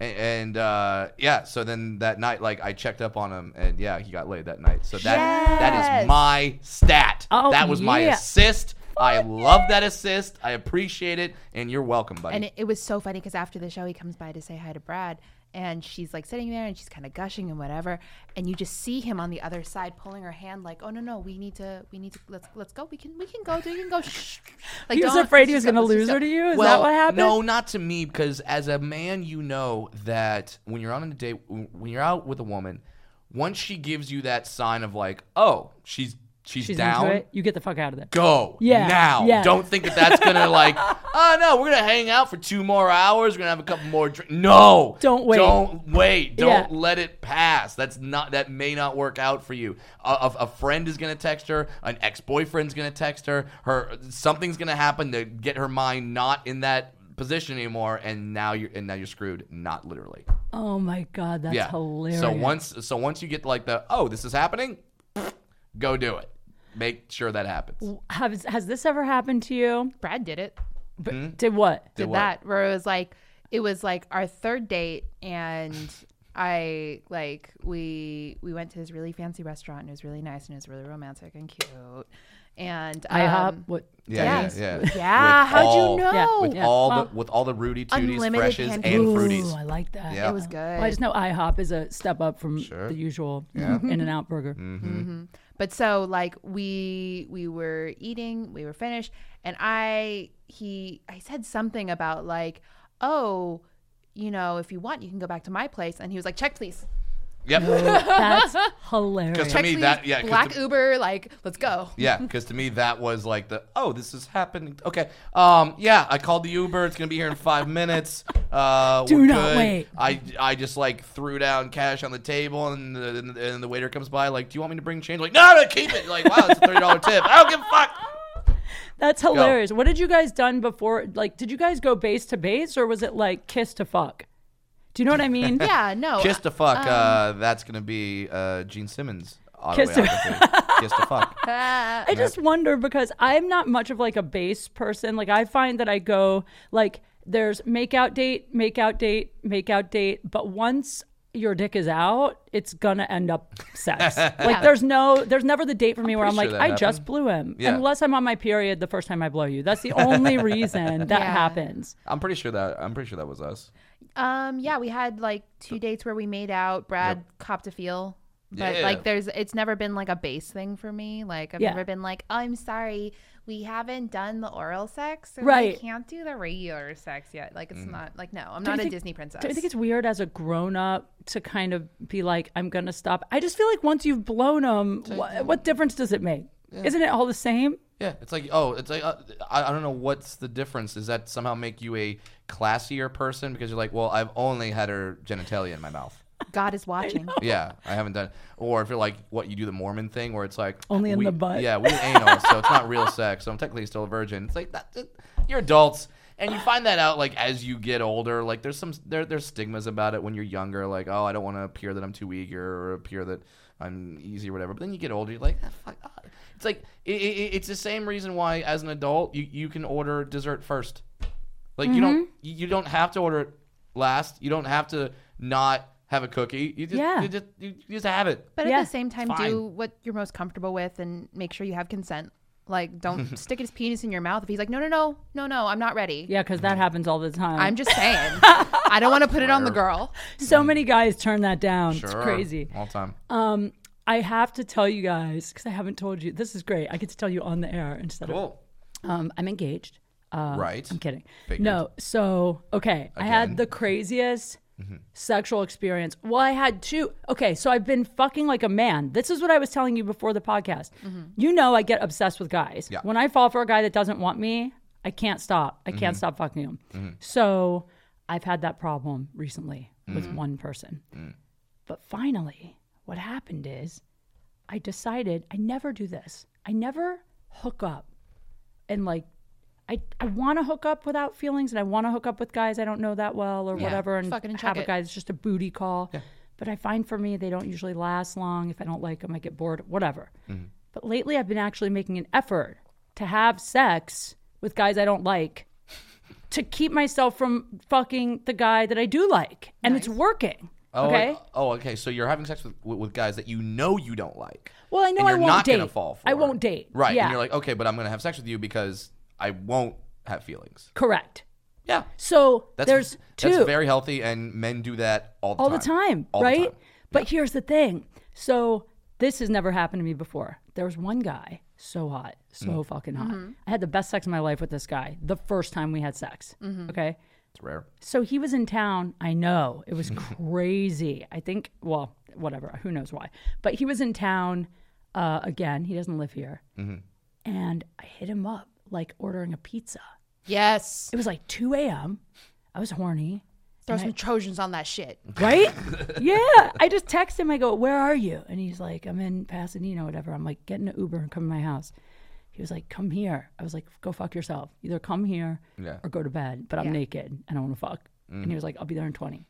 so then that night, like, I checked up on him, and yeah, he got laid that night. So that is my stat. Oh, that was my yeah. assist. I love that assist. I appreciate it, and you're welcome, buddy. And it was so funny because after the show, he comes by to say hi to Brad, and she's like sitting there and she's kind of gushing and whatever, and you just see him on the other side pulling her hand like, oh no, we need to let's go. We can go. You can go. Shh. Like, He was don't- afraid he let's was just going to go, let's lose just her go. to you? Is that what happened? No, not to me, because as a man, you know that when you're on a date, when you're out with a woman, once she gives you that sign of like, oh, she's down. into it. You get the fuck out of there. Go Yeah, now. yeah. Don't think that's gonna like, oh no, we're gonna hang out for 2 more hours. We're gonna have a couple more drinks. No, Don't wait. Don't wait. Don't Yeah. let it pass. That may not work out for you. A friend is gonna text her. An ex-boyfriend's gonna text her. Something's gonna happen to get her mind not in that position anymore, and now you're screwed. Not literally. Oh my God, that's hilarious. So once you get like this is happening, go do it. Make sure that happens. Has this ever happened to you? Brad did it. Did what? Did what? that where it was like our third date, and I like we went to this really fancy restaurant, and it was really nice, and it was really romantic and cute. And IHOP? What? Yeah. Yeah, With how'd all- you know? Yeah, With all the Rudy Tooties, Unlimited Freshes, and pancakes. Fruities. Ooh, I like that. Yeah. It was good. Well, I just know IHOP is a step up from Sure. the usual Yeah. In-N-Out burger. But so like we were eating, we were finished, and I said something about like, oh, you know, if you want, you can go back to my place, and he was like, check please. Yep. That's hilarious. To Check me, please, that- yeah, 'cause black to- Uber, like let's go. Yeah, because to me that was like this is happening. Okay, I called the Uber. It's gonna be here in 5 minutes. Do We're not good. wait. I just like threw down cash on the table, and the waiter comes by like, do you want me to bring change? Like, no, keep it. Like, wow, it's a $30 tip. I don't give a fuck. That's hilarious. What did you guys done before? Like, did you guys go base to base, or was it like kiss to fuck? Do you know what I mean? Yeah, no. Kiss to fuck. That's gonna be Gene Simmons. Kiss to- autobiography. Kiss to fuck. I just wonder because I'm not much of like a base person. Like I find that I go like there's make out date, but once your dick is out, it's gonna end up sex. Like there's never the date for me where I'm pretty like, sure that I just happened. blew him. Yeah. Unless I'm on my period the first time I blow you. That's the only reason that Yeah. happens. I'm pretty sure that was us. Yeah, we had like 2 dates where we made out. Brad copped a feel. But Yeah. like it's never been like a base thing for me. Like I've Yeah. never been like, oh, I'm sorry, we haven't done the oral sex, so Right. we can't do the regular sex yet. Like it's not like, no, I'm Do you not a think- Disney princess. Do you think it's weird as a grown up to kind of be like, I'm gonna stop? I just feel like once you've blown them, what difference does it make? Isn't it all the same? Yeah, it's like I don't know what's the difference. Does that somehow make you a classier person because you're like, well, I've only had her genitalia in my mouth. God is watching. Yeah, I haven't done. Or if you're like, what you do the Mormon thing where it's like Only in the butt. Yeah, we anal, so it's not real sex. So I'm technically still a virgin. It's like you're adults, and you find that out like as you get older. Like there's stigmas about it when you're younger. Like, oh, I don't want to appear that I'm too eager or appear that I'm easy or whatever. But then you get older, you're like, fuck. It's like it's the same reason why as an adult you can order dessert first. Like you don't have to order it last. You don't have to not have a cookie. You just have it. But Yeah, at the same time, fine. do what you're most comfortable with and make sure you have consent. Like, don't stick his penis in your mouth if he's like, no, I'm not ready. Yeah, because that happens all the time. I'm just saying. I don't want to put it on the girl. so many guys turn that down. Sure. It's crazy. All the time. I have to tell you guys because I haven't told you. This is great. I get to tell you on the air instead Cool. of. I'm engaged. Right. I'm kidding. Figured. No. So okay, I had Again. the craziest sexual experience. Well, I had 2. Okay, so I've been fucking like a man. This is what I was telling you before the podcast. You know I get obsessed with guys. Yeah. When I fall for a guy that doesn't want me, I can't stop. I can't stop fucking him. So I've had that problem recently with one person. But finally, what happened is I decided I never do this. I never hook up and like, I want to hook up without feelings, and I want to hook up with guys I don't know that well or whatever, and fucking have check a it. guy that's just a booty call. Yeah. But I find for me, they don't usually last long. If I don't like them, I get bored, whatever. But lately, I've been actually making an effort to have sex with guys I don't like to keep myself from fucking the guy that I do like. And it's working. Okay. Okay. So you're having sex with guys that you know you don't like. Well, I know and I you're won't not date. gonna fall for. I won't date. Right. Yeah. And you're like, okay, but I'm gonna have sex with you because I won't have feelings. Correct. Yeah. So there's 2. That's very healthy, and men do that all the time. All right? the time. But here's the thing. So this has never happened to me before. There was one guy, so hot, so fucking hot. I had the best sex of my life with this guy the first time we had sex. Okay. It's rare. So he was in town. I know. It was crazy. I think, well, whatever. Who knows why. But he was in town again. He doesn't live here. And I hit him up, like ordering a pizza. Yes. It was like 2 a.m. I was horny. Throw some Trojans on that shit. Right? Yeah. I just text him. I go, where are you? And he's like, I'm in Pasadena, whatever. I'm like, get in an Uber and come to my house. He was like, come here. I was like, go fuck yourself. Either come here or go to bed. But I'm naked and I want to fuck. And he was like, I'll be there in 20.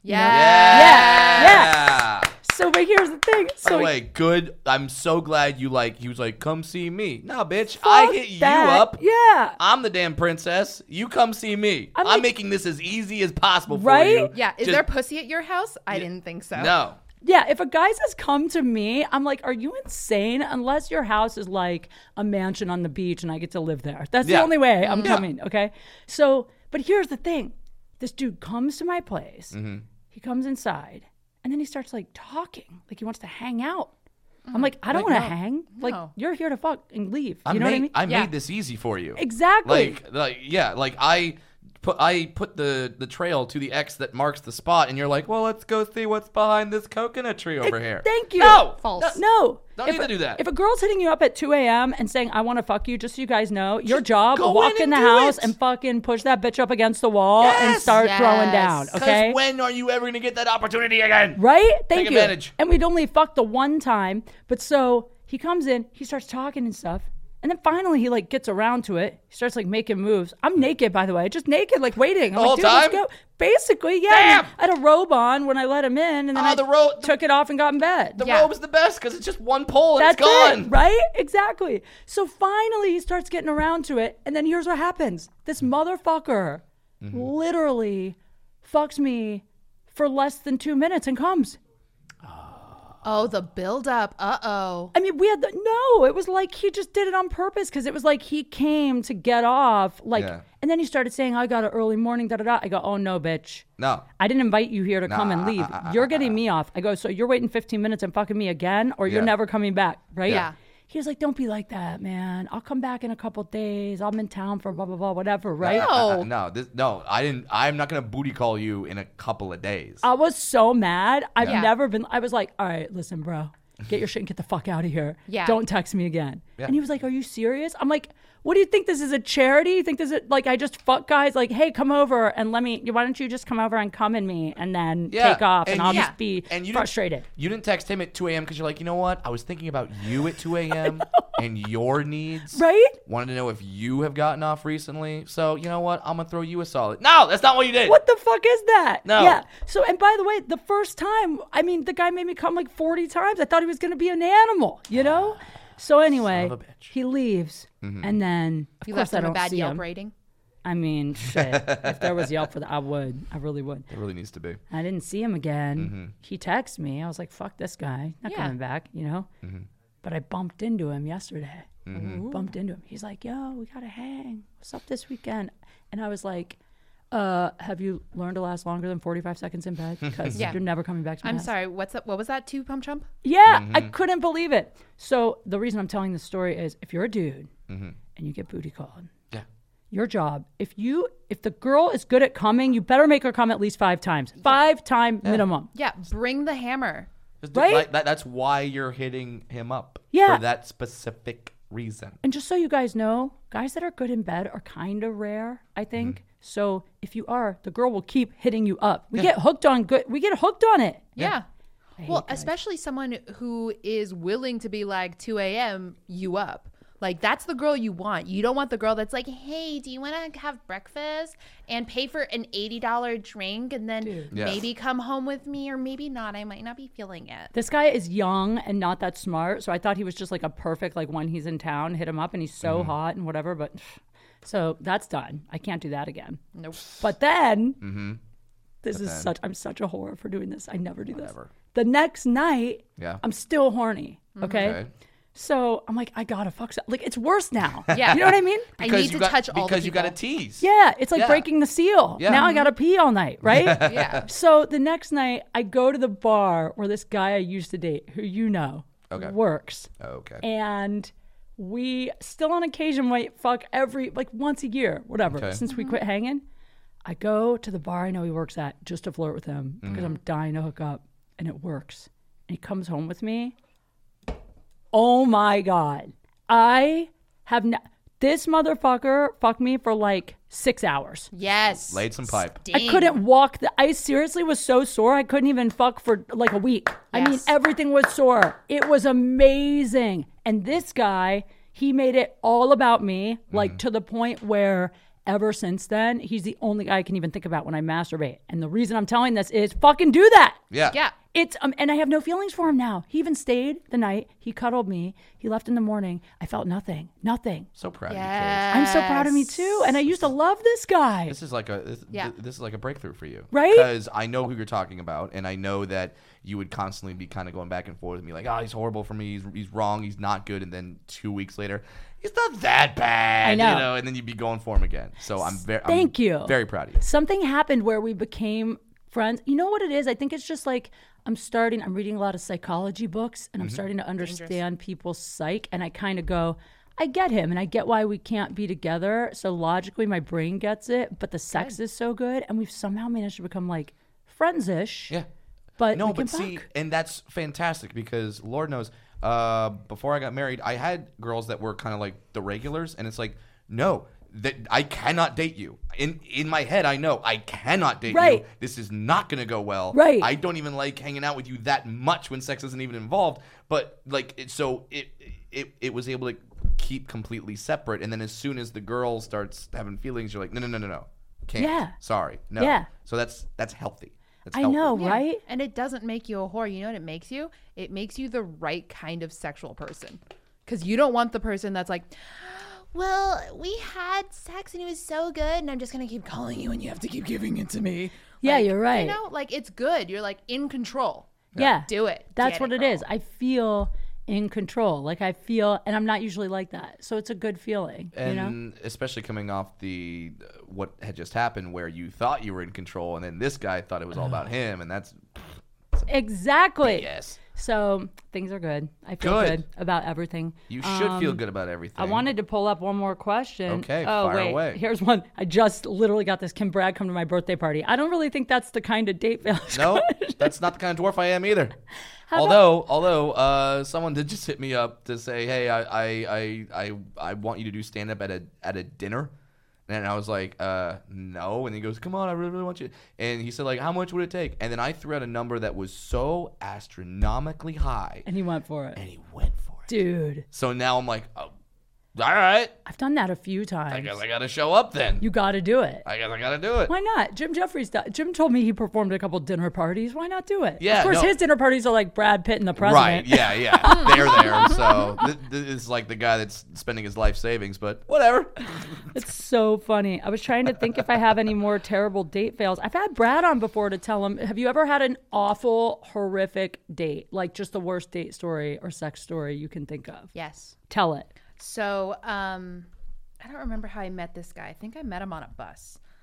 Yeah. So, but here's the thing. So By the way, good. I'm so glad you like. He was like, "Come see me." No, bitch, I hit that. you up. Yeah. I'm the damn princess. You come see me. I'm like- making this as easy as possible for Right? you. Yeah. Is Just- there pussy at your house? I didn't think so. No. Yeah, if a guy says come to me, I'm like, are you insane? Unless your house is like a mansion on the beach and I get to live there. That's the only way I'm coming, okay? So, but here's the thing. This dude comes to my place. He comes inside and then he starts like talking, like he wants to hang out. I'm like, I don't want to hang. Like, you're here to fuck and leave. You know what I mean? I made this easy for you. Exactly. Like I put the trail to the X that marks the spot, and you're like, well, let's go see what's behind this coconut tree over here. Thank you. No, False. No. Don't need to do that. If a girl's hitting you up at 2 a.m. and saying, I want to fuck you, just so you guys know, your job, go walk in in the and do house it. and fucking push that bitch up against the wall and Yes. start Yes. throwing down, okay? Because when are you ever going to get that opportunity again? Right? Thank Take you. advantage. And we'd only fucked the one time. But so he comes in, he starts talking and stuff. And then finally he like gets around to it. He starts like making moves. I'm naked, by the way, just naked, like waiting. I'm The like, whole let's time? go. Basically, yeah. Damn. I had a robe on when I let him in, and then I took it off and got in bed. The Yeah. robe is the best because it's just one pole and That's it's gone. it, right? Exactly. So finally he starts getting around to it, and then here's what happens. This motherfucker literally fucks me for less than 2 minutes and comes. Oh, the buildup. Uh-oh. I mean, it was like he just did it on purpose because it was like he came to get off, like, Yeah. and then he started saying, I got an early morning, da-da-da. I go, oh, no, bitch. No. I didn't invite you here to come and leave. You're getting me off. I go, so you're waiting 15 minutes and fucking me again, or you're Yeah. never coming back, right? Yeah. He was like, don't be like that, man. I'll come back in a couple days. I'm in town for blah, blah, blah, whatever, right? No. I didn't. I'm not gonna booty call you in a couple of days. I was so mad. I've Yeah. never been, I was like, all right, listen, bro, get your shit and get the fuck out of here. Yeah. Don't text me again. Yeah. And he was like, are you serious? I'm like, what do you think this is, a charity? You think this is like, I just fuck guys like, hey, come over and why don't you just come over and come in me and then take off and I'll just be frustrated. You didn't text him at 2 a.m. because you're like, you know what? I was thinking about you at 2 a.m. and your needs. Right? Wanted to know if you have gotten off recently. So, you know what? I'm going to throw you a solid. No, that's not what you did. What the fuck is that? No. Yeah. So, and by the way, the first time, I mean, the guy made me come like 40 times. I thought he was going to be an animal, you know? So anyway, Son of a bitch. he leaves. And then, of You course, left I him a don't bad see Yelp him. rating? I mean, shit. If there was Yelp for that, I would. I really would. It really needs to be. I didn't see him again. He texted me. I was like, fuck this guy. Not Yeah. coming back, you know? But I bumped into him yesterday. Bumped into him. He's like, yo, we got to hang. What's up this weekend? And I was like, have you learned to last longer than 45 seconds in bed? Because Yeah. you're never coming back to my I'm house. sorry. What was that? 2 pump chump? Yeah, I couldn't believe it. So the reason I'm telling this story is if you're a dude and you get booty called, your job. If the girl is good at coming, you better make her come at least 5 times. 5-time minimum. Yeah, bring the hammer. Right? That's why you're hitting him up. Yeah. For that specific reason. And just so you guys know, guys that are good in bed are kind of rare, I think. So if you are, the girl will keep hitting you up. We get hooked on it. Yeah. Well, especially someone who is willing to be like 2 a.m. you up. Like, that's the girl you want. You don't want the girl that's like, hey, do you want to have breakfast and pay for an $80 drink and then maybe come home with me or maybe not. I might not be feeling it. This guy is young and not that smart. So I thought he was just like a perfect, like when he's in town, hit him up and he's so hot and whatever. But so that's done. I can't do that again. Nope. But then, I'm such a whore for doing this. I never do this. The next night, I'm still horny. Okay. So I'm like, I gotta fuck. Like, it's worse now. Yeah. You know what I mean? I need to touch all the Because you people. gotta tease. Yeah. It's like breaking the seal. Yeah. Now I gotta pee all night, right? Yeah. So the next night, I go to the bar where this guy I used to date, who works. Okay. And we still on occasion might fuck once a year, whatever, since we quit hanging. I go to the bar I know he works at just to flirt with him because I'm dying to hook up, and it works. And he comes home with me. Oh my God. This motherfucker fucked me for like 6 hours. Yes. Laid some pipe. I couldn't walk. I seriously was so sore. I couldn't even fuck for like a week. I mean, everything was sore. It was amazing. And this guy, he made it all about me, like to the point where ever since then, he's the only guy I can even think about when I masturbate. And the reason I'm telling this is fucking do that. Yeah. Yeah. It's and I have no feelings for him now. He even stayed the night. He cuddled me. He left in the morning. I felt nothing. So proud of you, Yes. I'm so proud of me too. And I used to love this guy. Kate. This is like a breakthrough for you, Right? Because I know who you're talking about, and I know that you would constantly be kind of going back and forth with me, like, oh, he's horrible for me. He's wrong. He's not good. And then 2 weeks later, he's not that bad. I know. You know, and then you'd be going for him again. So I'm very very proud of you. Something happened where we became friends. You know what it is? I think it's just like I'm reading a lot of psychology books, and I'm starting to understand people's psyche, and I kind of go, I get him, and I get why we can't be together. So logically, my brain gets it, but the sex is so good, and we've somehow managed to become like friends-ish. Yeah. But No, we can but see, fuck. and that's fantastic because Lord knows, before I got married, I had girls that were kind of like the regulars, and it's like, no, that I cannot date you. In my head, I know I cannot date Right. you. This is not going to go well. Right. I don't even like hanging out with you that much when sex isn't even involved. But like, it was able to keep completely separate. And then as soon as the girl starts having feelings, you're like, no, can't. Yeah. Sorry, no. Yeah. So that's healthy. That's I healthy. know, Yeah. right? And it doesn't make you a whore. You know what it makes you? It makes you the right kind of sexual person. Because you don't want the person that's like, well, we had sex and it was so good and I'm just going to keep calling you and you have to keep giving it to me. Yeah, Like, you're right. You know, like it's good. You're like in control. Yeah. Do it. That's Get what it girl. is. I feel in control. Like I feel, and I'm not usually like that. So it's a good feeling, And you know? especially coming off the what had just happened where you thought you were in control and then this guy thought it was all about him, and that's Exactly. yes. So things are good. I feel Good. good about everything. You should feel good about everything. I wanted to pull up one more question. Okay, oh, fire wait. away. Here's one. I just literally got this. Can Brad come to my birthday party? I don't really think that's the kind of date fails. No, that's not the kind of dwarf I am either. Although someone did just hit me up to say, hey, I want you to do stand up at a dinner. And I was like, no. And he goes, come on, I really want you. And he said, like, how much would it take? And then I threw out a number that was so astronomically high. And he went for it. And he went for it. Dude, So now I'm like, oh, all right. I've done that a few I times. guess I got to show up then. You got to do it. I guess I got to do it. Why not? Jim Jeffries, Jim told me he performed at a couple dinner parties. Why not do it? Yeah, Of course, no. his dinner parties are like Brad Pitt and the president. Right, yeah. They're there. So this is like the guy that's spending his life savings, but whatever. It's so funny. I was trying to think if I have any more terrible date fails. I've had Brad on before to tell him, have you ever had an awful, horrific date? Like just the worst date story or sex story you can think of? Yes. Tell it. So I don't remember how I met this guy. I think I met him on a bus.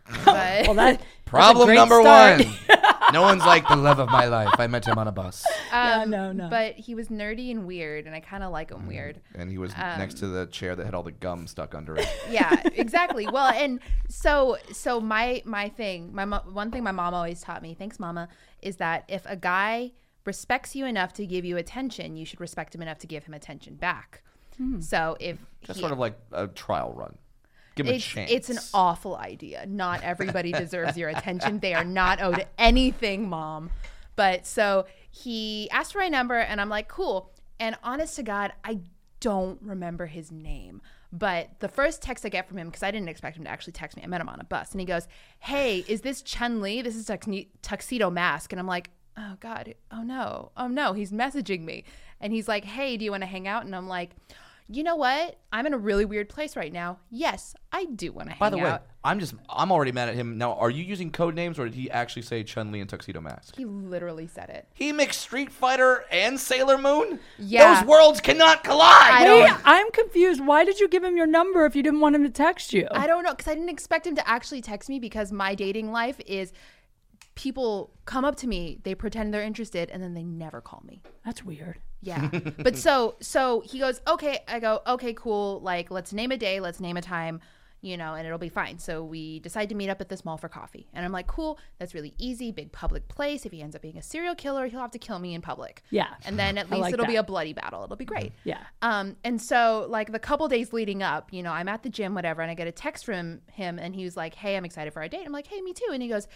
But Well, that's Problem a great number start. one. No one's like the love of my life. I met him on a bus. No. But he was nerdy and weird, and I kind of like him weird. And he was next to the chair that had all the gum stuck under it. Yeah, exactly. Well, and so my thing, one thing my mom always taught me, thanks mama, is that if a guy respects you enough to give you attention, you should respect him enough to give him attention back. So if That's sort of like a trial run. Give him a chance. it's an awful idea. Not everybody deserves your attention. They are not owed anything, Mom. But so he asked for my number, and I'm like, cool. And honest to God, I don't remember his name. But the first text I get from him, because I didn't expect him to actually text me, I met him on a bus, and he goes, hey, is this Chun-Li? This is Tuxedo Mask. And I'm like, oh God, oh no, he's messaging me. And he's like, hey, do you want to hang out? And I'm like, you know what? I'm in a really weird place right now. Yes, I do want to hang out. By the way, I'm already mad at him. Now, are you using code names, or did he actually say Chun-Li and Tuxedo Mask? He literally said it. He mixed Street Fighter and Sailor Moon? Yeah. Those worlds cannot collide. Wait, I'm confused. Why did you give him your number if you didn't want him to text you? I don't know, because I didn't expect him to actually text me, because my dating life is people come up to me, they pretend they're interested, and then they never call me. That's weird. Yeah. But so he goes, okay. I go, okay, cool. Like, let's name a day, let's name a time, and it'll be fine. So we decide to meet up at this mall for coffee. And I'm like, cool, that's really easy, big public place. If he ends up being a serial killer, he'll have to kill me in public. Yeah. And then at least it'll be a bloody battle. It'll be great. Yeah. And so like the couple days leading up, I'm at the gym, whatever, and I get a text from him, and he was like, hey, I'm excited for our date. I'm like, hey, me too. And he goes,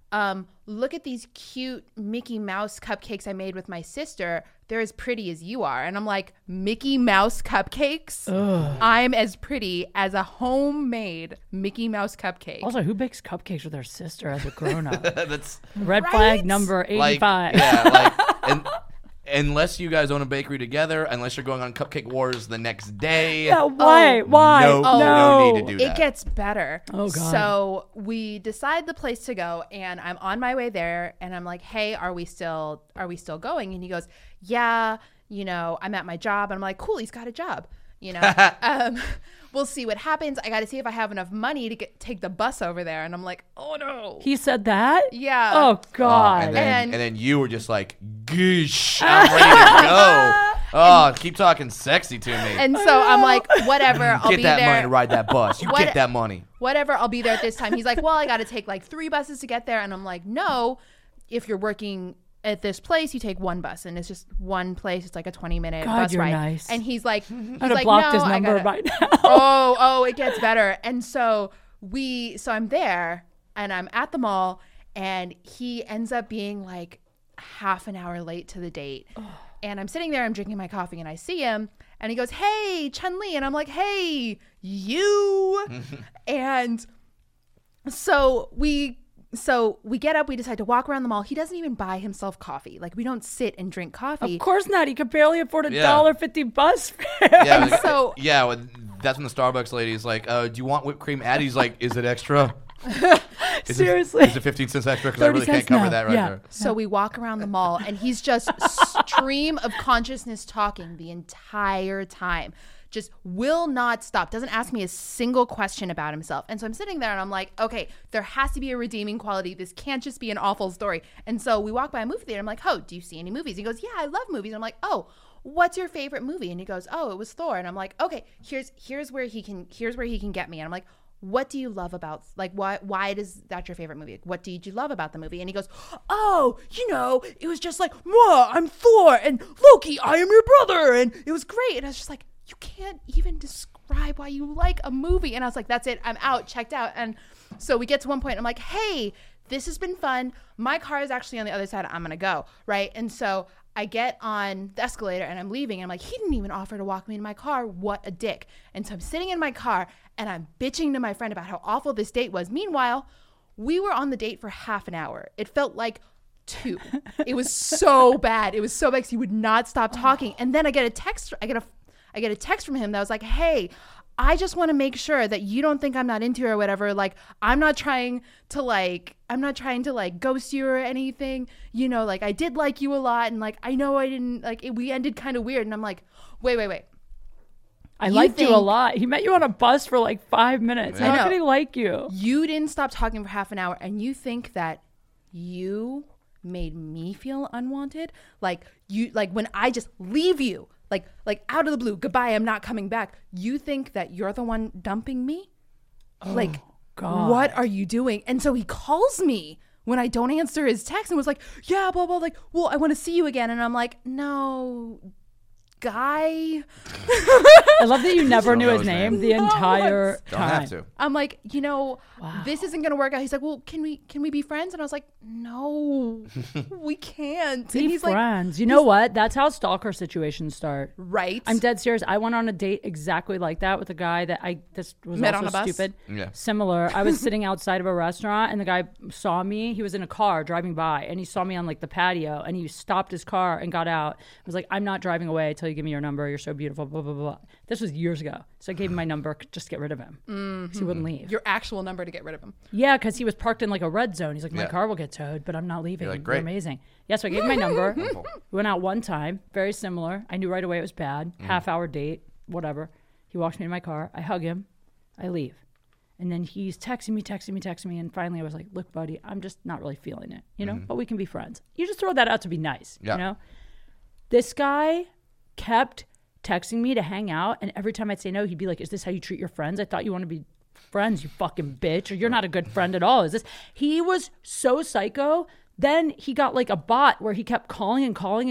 look at these cute Mickey Mouse cupcakes I made with my sister. They're as pretty as you are. And I'm like, Mickey Mouse cupcakes? Ugh. I'm as pretty as a homemade Mickey Mouse cupcake. Also, who bakes cupcakes with their sister as a grown-up? That's Red flag number 85. Unless you guys own a bakery together, unless you're going on Cupcake Wars the next day. Yeah, why? No need to do that. It gets better. Oh, God. So we decide the place to go, and I'm on my way there, and I'm like, hey, are we still going? And he goes, yeah, I'm at my job. And I'm like, cool, he's got a job. We'll see what happens. I got to see if I have enough money to take the bus over there. And I'm like, oh no. He said that? Yeah. Oh God. And then you were just like, goosh, I'm ready to go. Oh, keep talking sexy to me. And so I'm like, whatever, I'll be there. Get that money to ride that bus. You get that money. Whatever, I'll be there at this time. He's like, well, I got to take like 3 buses to get there. And I'm like, no, if you're working at this place, you take one bus, and it's just one place. It's like a 20-minute bus you're ride. Nice. And he's like, I'm gonna block his number right now. Oh, it gets better. And so I'm there, and I'm at the mall, and he ends up being like half an hour late to the date. And I'm sitting there, I'm drinking my coffee, and I see him, and he goes, hey, Chun-Li. And I'm like, hey, you. And so we get up, we decide to walk around the mall. He doesn't even buy himself coffee. Like, we don't sit and drink coffee. Of course not. He could barely afford $1.50 bus fare. Yeah, that's when the Starbucks lady is like, do you want whipped cream? Addie's like, is it extra? Seriously. Is it 15 cents extra? Because I really can't cover that right there. So we walk around the mall, and he's just stream of consciousness talking the entire time. Just will not stop. Doesn't ask me a single question about himself. And so I'm sitting there, and I'm like, okay, there has to be a redeeming quality. This can't just be an awful story. And so we walk by a movie theater. I'm like, oh, do you see any movies? He goes, yeah, I love movies. And I'm like, oh, what's your favorite movie? And he goes, oh, it was Thor. And I'm like, okay, here's where he can get me. And I'm like, what do you love about, like, why is that your favorite movie? What did you love about the movie? And he goes, oh, it was just like, I'm Thor, and Loki, I am your brother, and it was great. And I was just like, you can't even describe why you like a movie. And I was like, that's it, I'm out, checked out. And so we get to one point, I'm like, hey, this has been fun. My car is actually on the other side. I'm gonna go, right? And so I get on the escalator, and I'm leaving, and I'm like, he didn't even offer to walk me to my car. What a dick. And so I'm sitting in my car, and I'm bitching to my friend about how awful this date was. Meanwhile, we were on the date for half an hour. It felt like 2. It was so bad. It was so bad because he would not stop talking. And then I get a text. I get a text from him that was like, hey, I just want to make sure that you don't think I'm not into you or whatever. Like, I'm not trying to ghost you or anything. Like, I did like you a lot, and like, I know I didn't, like, we ended kind of weird. And I'm like, wait. I liked you a lot. He met you on a bus for like 5 minutes. Yeah. How could he like you? You didn't stop talking for half an hour, and you think that you made me feel unwanted? Like when I just leave you, like out of the blue, goodbye, I'm not coming back. You think that you're the one dumping me? Like, God. what are you doing? And so he calls me when I don't answer his text and was like, yeah, blah, blah, like, well, I want to see you again. And I'm like, no, guy. I love that you never Don't knew know his his name name. the entire Don't time. have to. I'm like, this isn't going to work out. He's like, well, can we be friends? And I was like, no, we can't. Be And he's friends. You know what? That's how stalker situations start. right. I'm dead serious. I went on a date exactly like that with a guy that this was Met also on a bus? stupid. Yeah. Similar. I was sitting outside of a restaurant and the guy saw me. He was in a car driving by and he saw me on like the patio and he stopped his car and got out. I was like, I'm not driving away until you give me your number. You're so beautiful, blah, blah, blah. This was years ago. So I gave him my number just to get rid of him. 'Cause he wouldn't leave. Your actual number to get rid of him. Yeah, because he was parked in like a red zone. He's like, my Yeah. car will get towed, but I'm not leaving. You're like, You're "Great." amazing. Yeah, so I gave him my number. Wonderful. We went out one time, very similar. I knew right away it was bad. Mm-hmm. Half-hour date, whatever. He walks me in my car. I hug him. I leave. And then he's texting me. And finally I was like, look, buddy, I'm just not really feeling it, but we can be friends. You just throw that out to be nice, Yeah. This guy kept texting me to hang out. And every time I'd say no, he'd be like, is this how you treat your friends? I thought you want to be friends, you fucking bitch, or you're not a good friend at all. He was so psycho. Then he got like a bot where he kept calling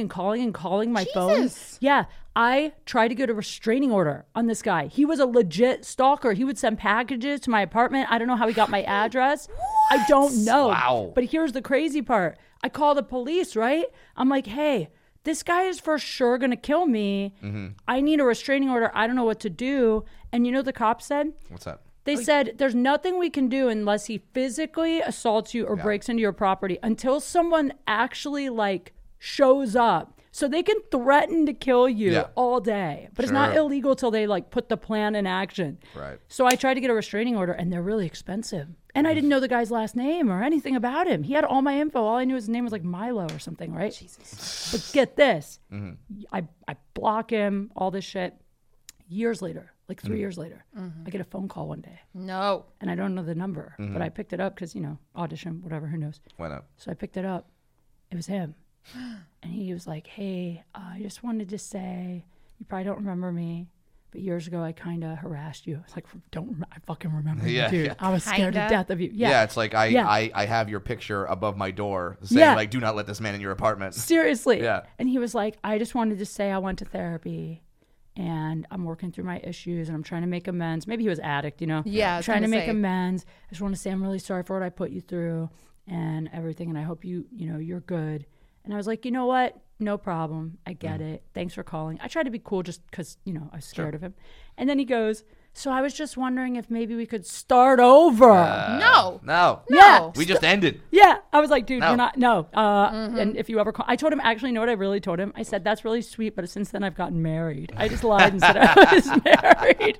my phone. Jesus. Yeah. I tried to get a restraining order on this guy. He was a legit stalker. He would send packages to my apartment. I don't know how he got my address. I don't know. Wow. But here's the crazy part. I call the police, right? I'm like, hey, this guy is for sure going to kill me. I need a restraining order. I don't know what to do. And you know what the cops said? What's that? They said, there's nothing we can do unless he physically assaults you or breaks into your property until someone actually like shows up. So they can threaten to kill you all day, but it's not Sure. illegal till they like put the plan in action. Right. So I tried to get a restraining order and they're really expensive. And I didn't know the guy's last name or anything about him. He had all my info. All I knew his name was like Milo or something, right? Jesus. But get this. I block him, all this shit. Years later, like 3 years later, I get a phone call one day No. and I don't know the number, but I picked it up because, audition, whatever, who knows. Why not? So I picked it up. It was him. And he was like, hey, I just wanted to say, you probably don't remember me, but years ago I kind of harassed you. It's like, I fucking remember you, Yeah, dude. yeah. I was scared to Kinda. death of you. Yeah, it's like Yeah. I have your picture above my door saying Yeah. like, do not let this man in your apartment. Seriously. Yeah. And he was like, I just wanted to say I went to therapy and I'm working through my issues and I'm trying to make amends. Maybe he was addict, Yeah, I was trying to gonna make say. amends. I just want to say I'm really sorry for what I put you through and everything. And I hope you're good. And I was like, you know what? No problem. I get it. Thanks for calling. I tried to be cool just because, I was scared of him. And then he goes, so I was just wondering if maybe we could start over. No. No. Yeah. We just ended. Yeah, I was like, dude, No. we're not. No. And if you ever call, I told him, actually, you know what I really told him? I said, that's really sweet, but since then I've gotten married. I just lied and said I was married.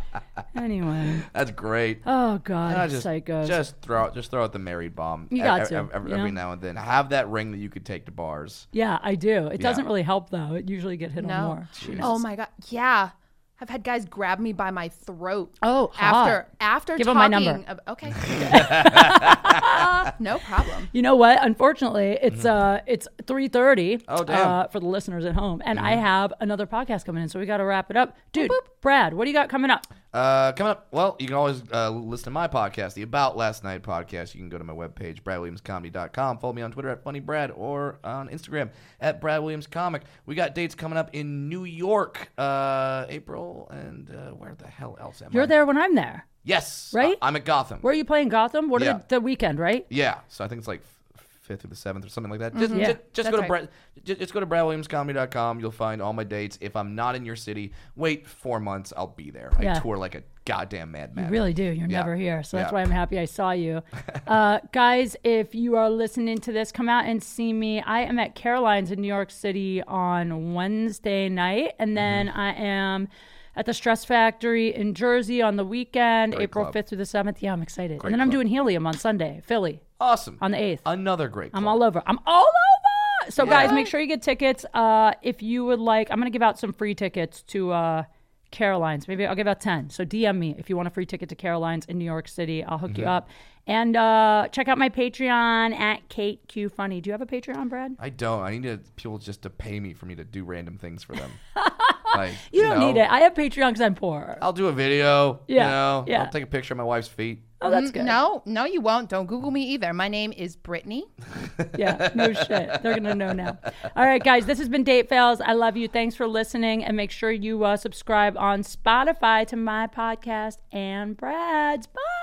Anyway. That's great. Oh, God. And I just psychos. just throw out the married bomb. You got to, every now and then. Have that ring that you could take to bars. Yeah, I do. It doesn't Yeah. really help, though. It usually get hit on No. more. Oh my God. Yeah. I've had guys grab me by my throat. Oh, hot. after Give 'em talking. my number. Okay. No problem. You know what? Unfortunately, it's 3:30. Oh, damn. For the listeners at home, and I have another podcast coming in, so we got to wrap it up, dude. Brad, what do you got coming up? Coming up, well, you can always listen to my podcast, the About Last Night podcast. You can go to my webpage, bradwilliamscomedy.com. Follow me on Twitter at funnybrad or on Instagram at bradwilliamscomic. We got dates coming up in New York, April, and where the hell else am I? You're there when I'm there. Yes. Right? I'm at Gotham. Where are you playing? Gotham? What Yeah. are the weekend, right? Yeah, so I think it's like 5th through the 7th or something like that. Yeah, Just go to that's just go to bradwilliamscomedy.com. You'll find all my dates. If I'm not in your city, wait 4 months. I'll be there. I Yeah. tour like a goddamn madman. You really do. You're Yeah. never here. So that's Yeah. why I'm happy I saw you. Guys, if you are listening to this, come out and see me. I am at Caroline's in New York City on Wednesday night. And then I am at the Stress Factory in Jersey on the weekend, Great April club. 5th through the 7th. Yeah, I'm excited. Great and then I'm club. doing Helium on Sunday, Philly, Awesome. on the 8th. Another great I'm club. all over. I'm all over. So, Yeah. guys, make sure you get tickets. If you would like, I'm going to give out some free tickets to Caroline's. Maybe I'll give out 10. So DM me if you want a free ticket to Caroline's in New York City. I'll hook you up. And check out my Patreon at Kate Q Funny. Do you have a Patreon, Brad? I don't. I need people just to pay me for me to do random things for them. You don't need it. I have Patreon because I'm poor. I'll do a video. Yeah. I'll take a picture of my wife's feet. Oh, that's good. No, you won't. Don't Google me either. My name is Brittany. Yeah, no shit. They're going to know now. All right, guys, this has been Date Fails. I love you. Thanks for listening. And make sure you subscribe on Spotify to my podcast and Brad's. Bye.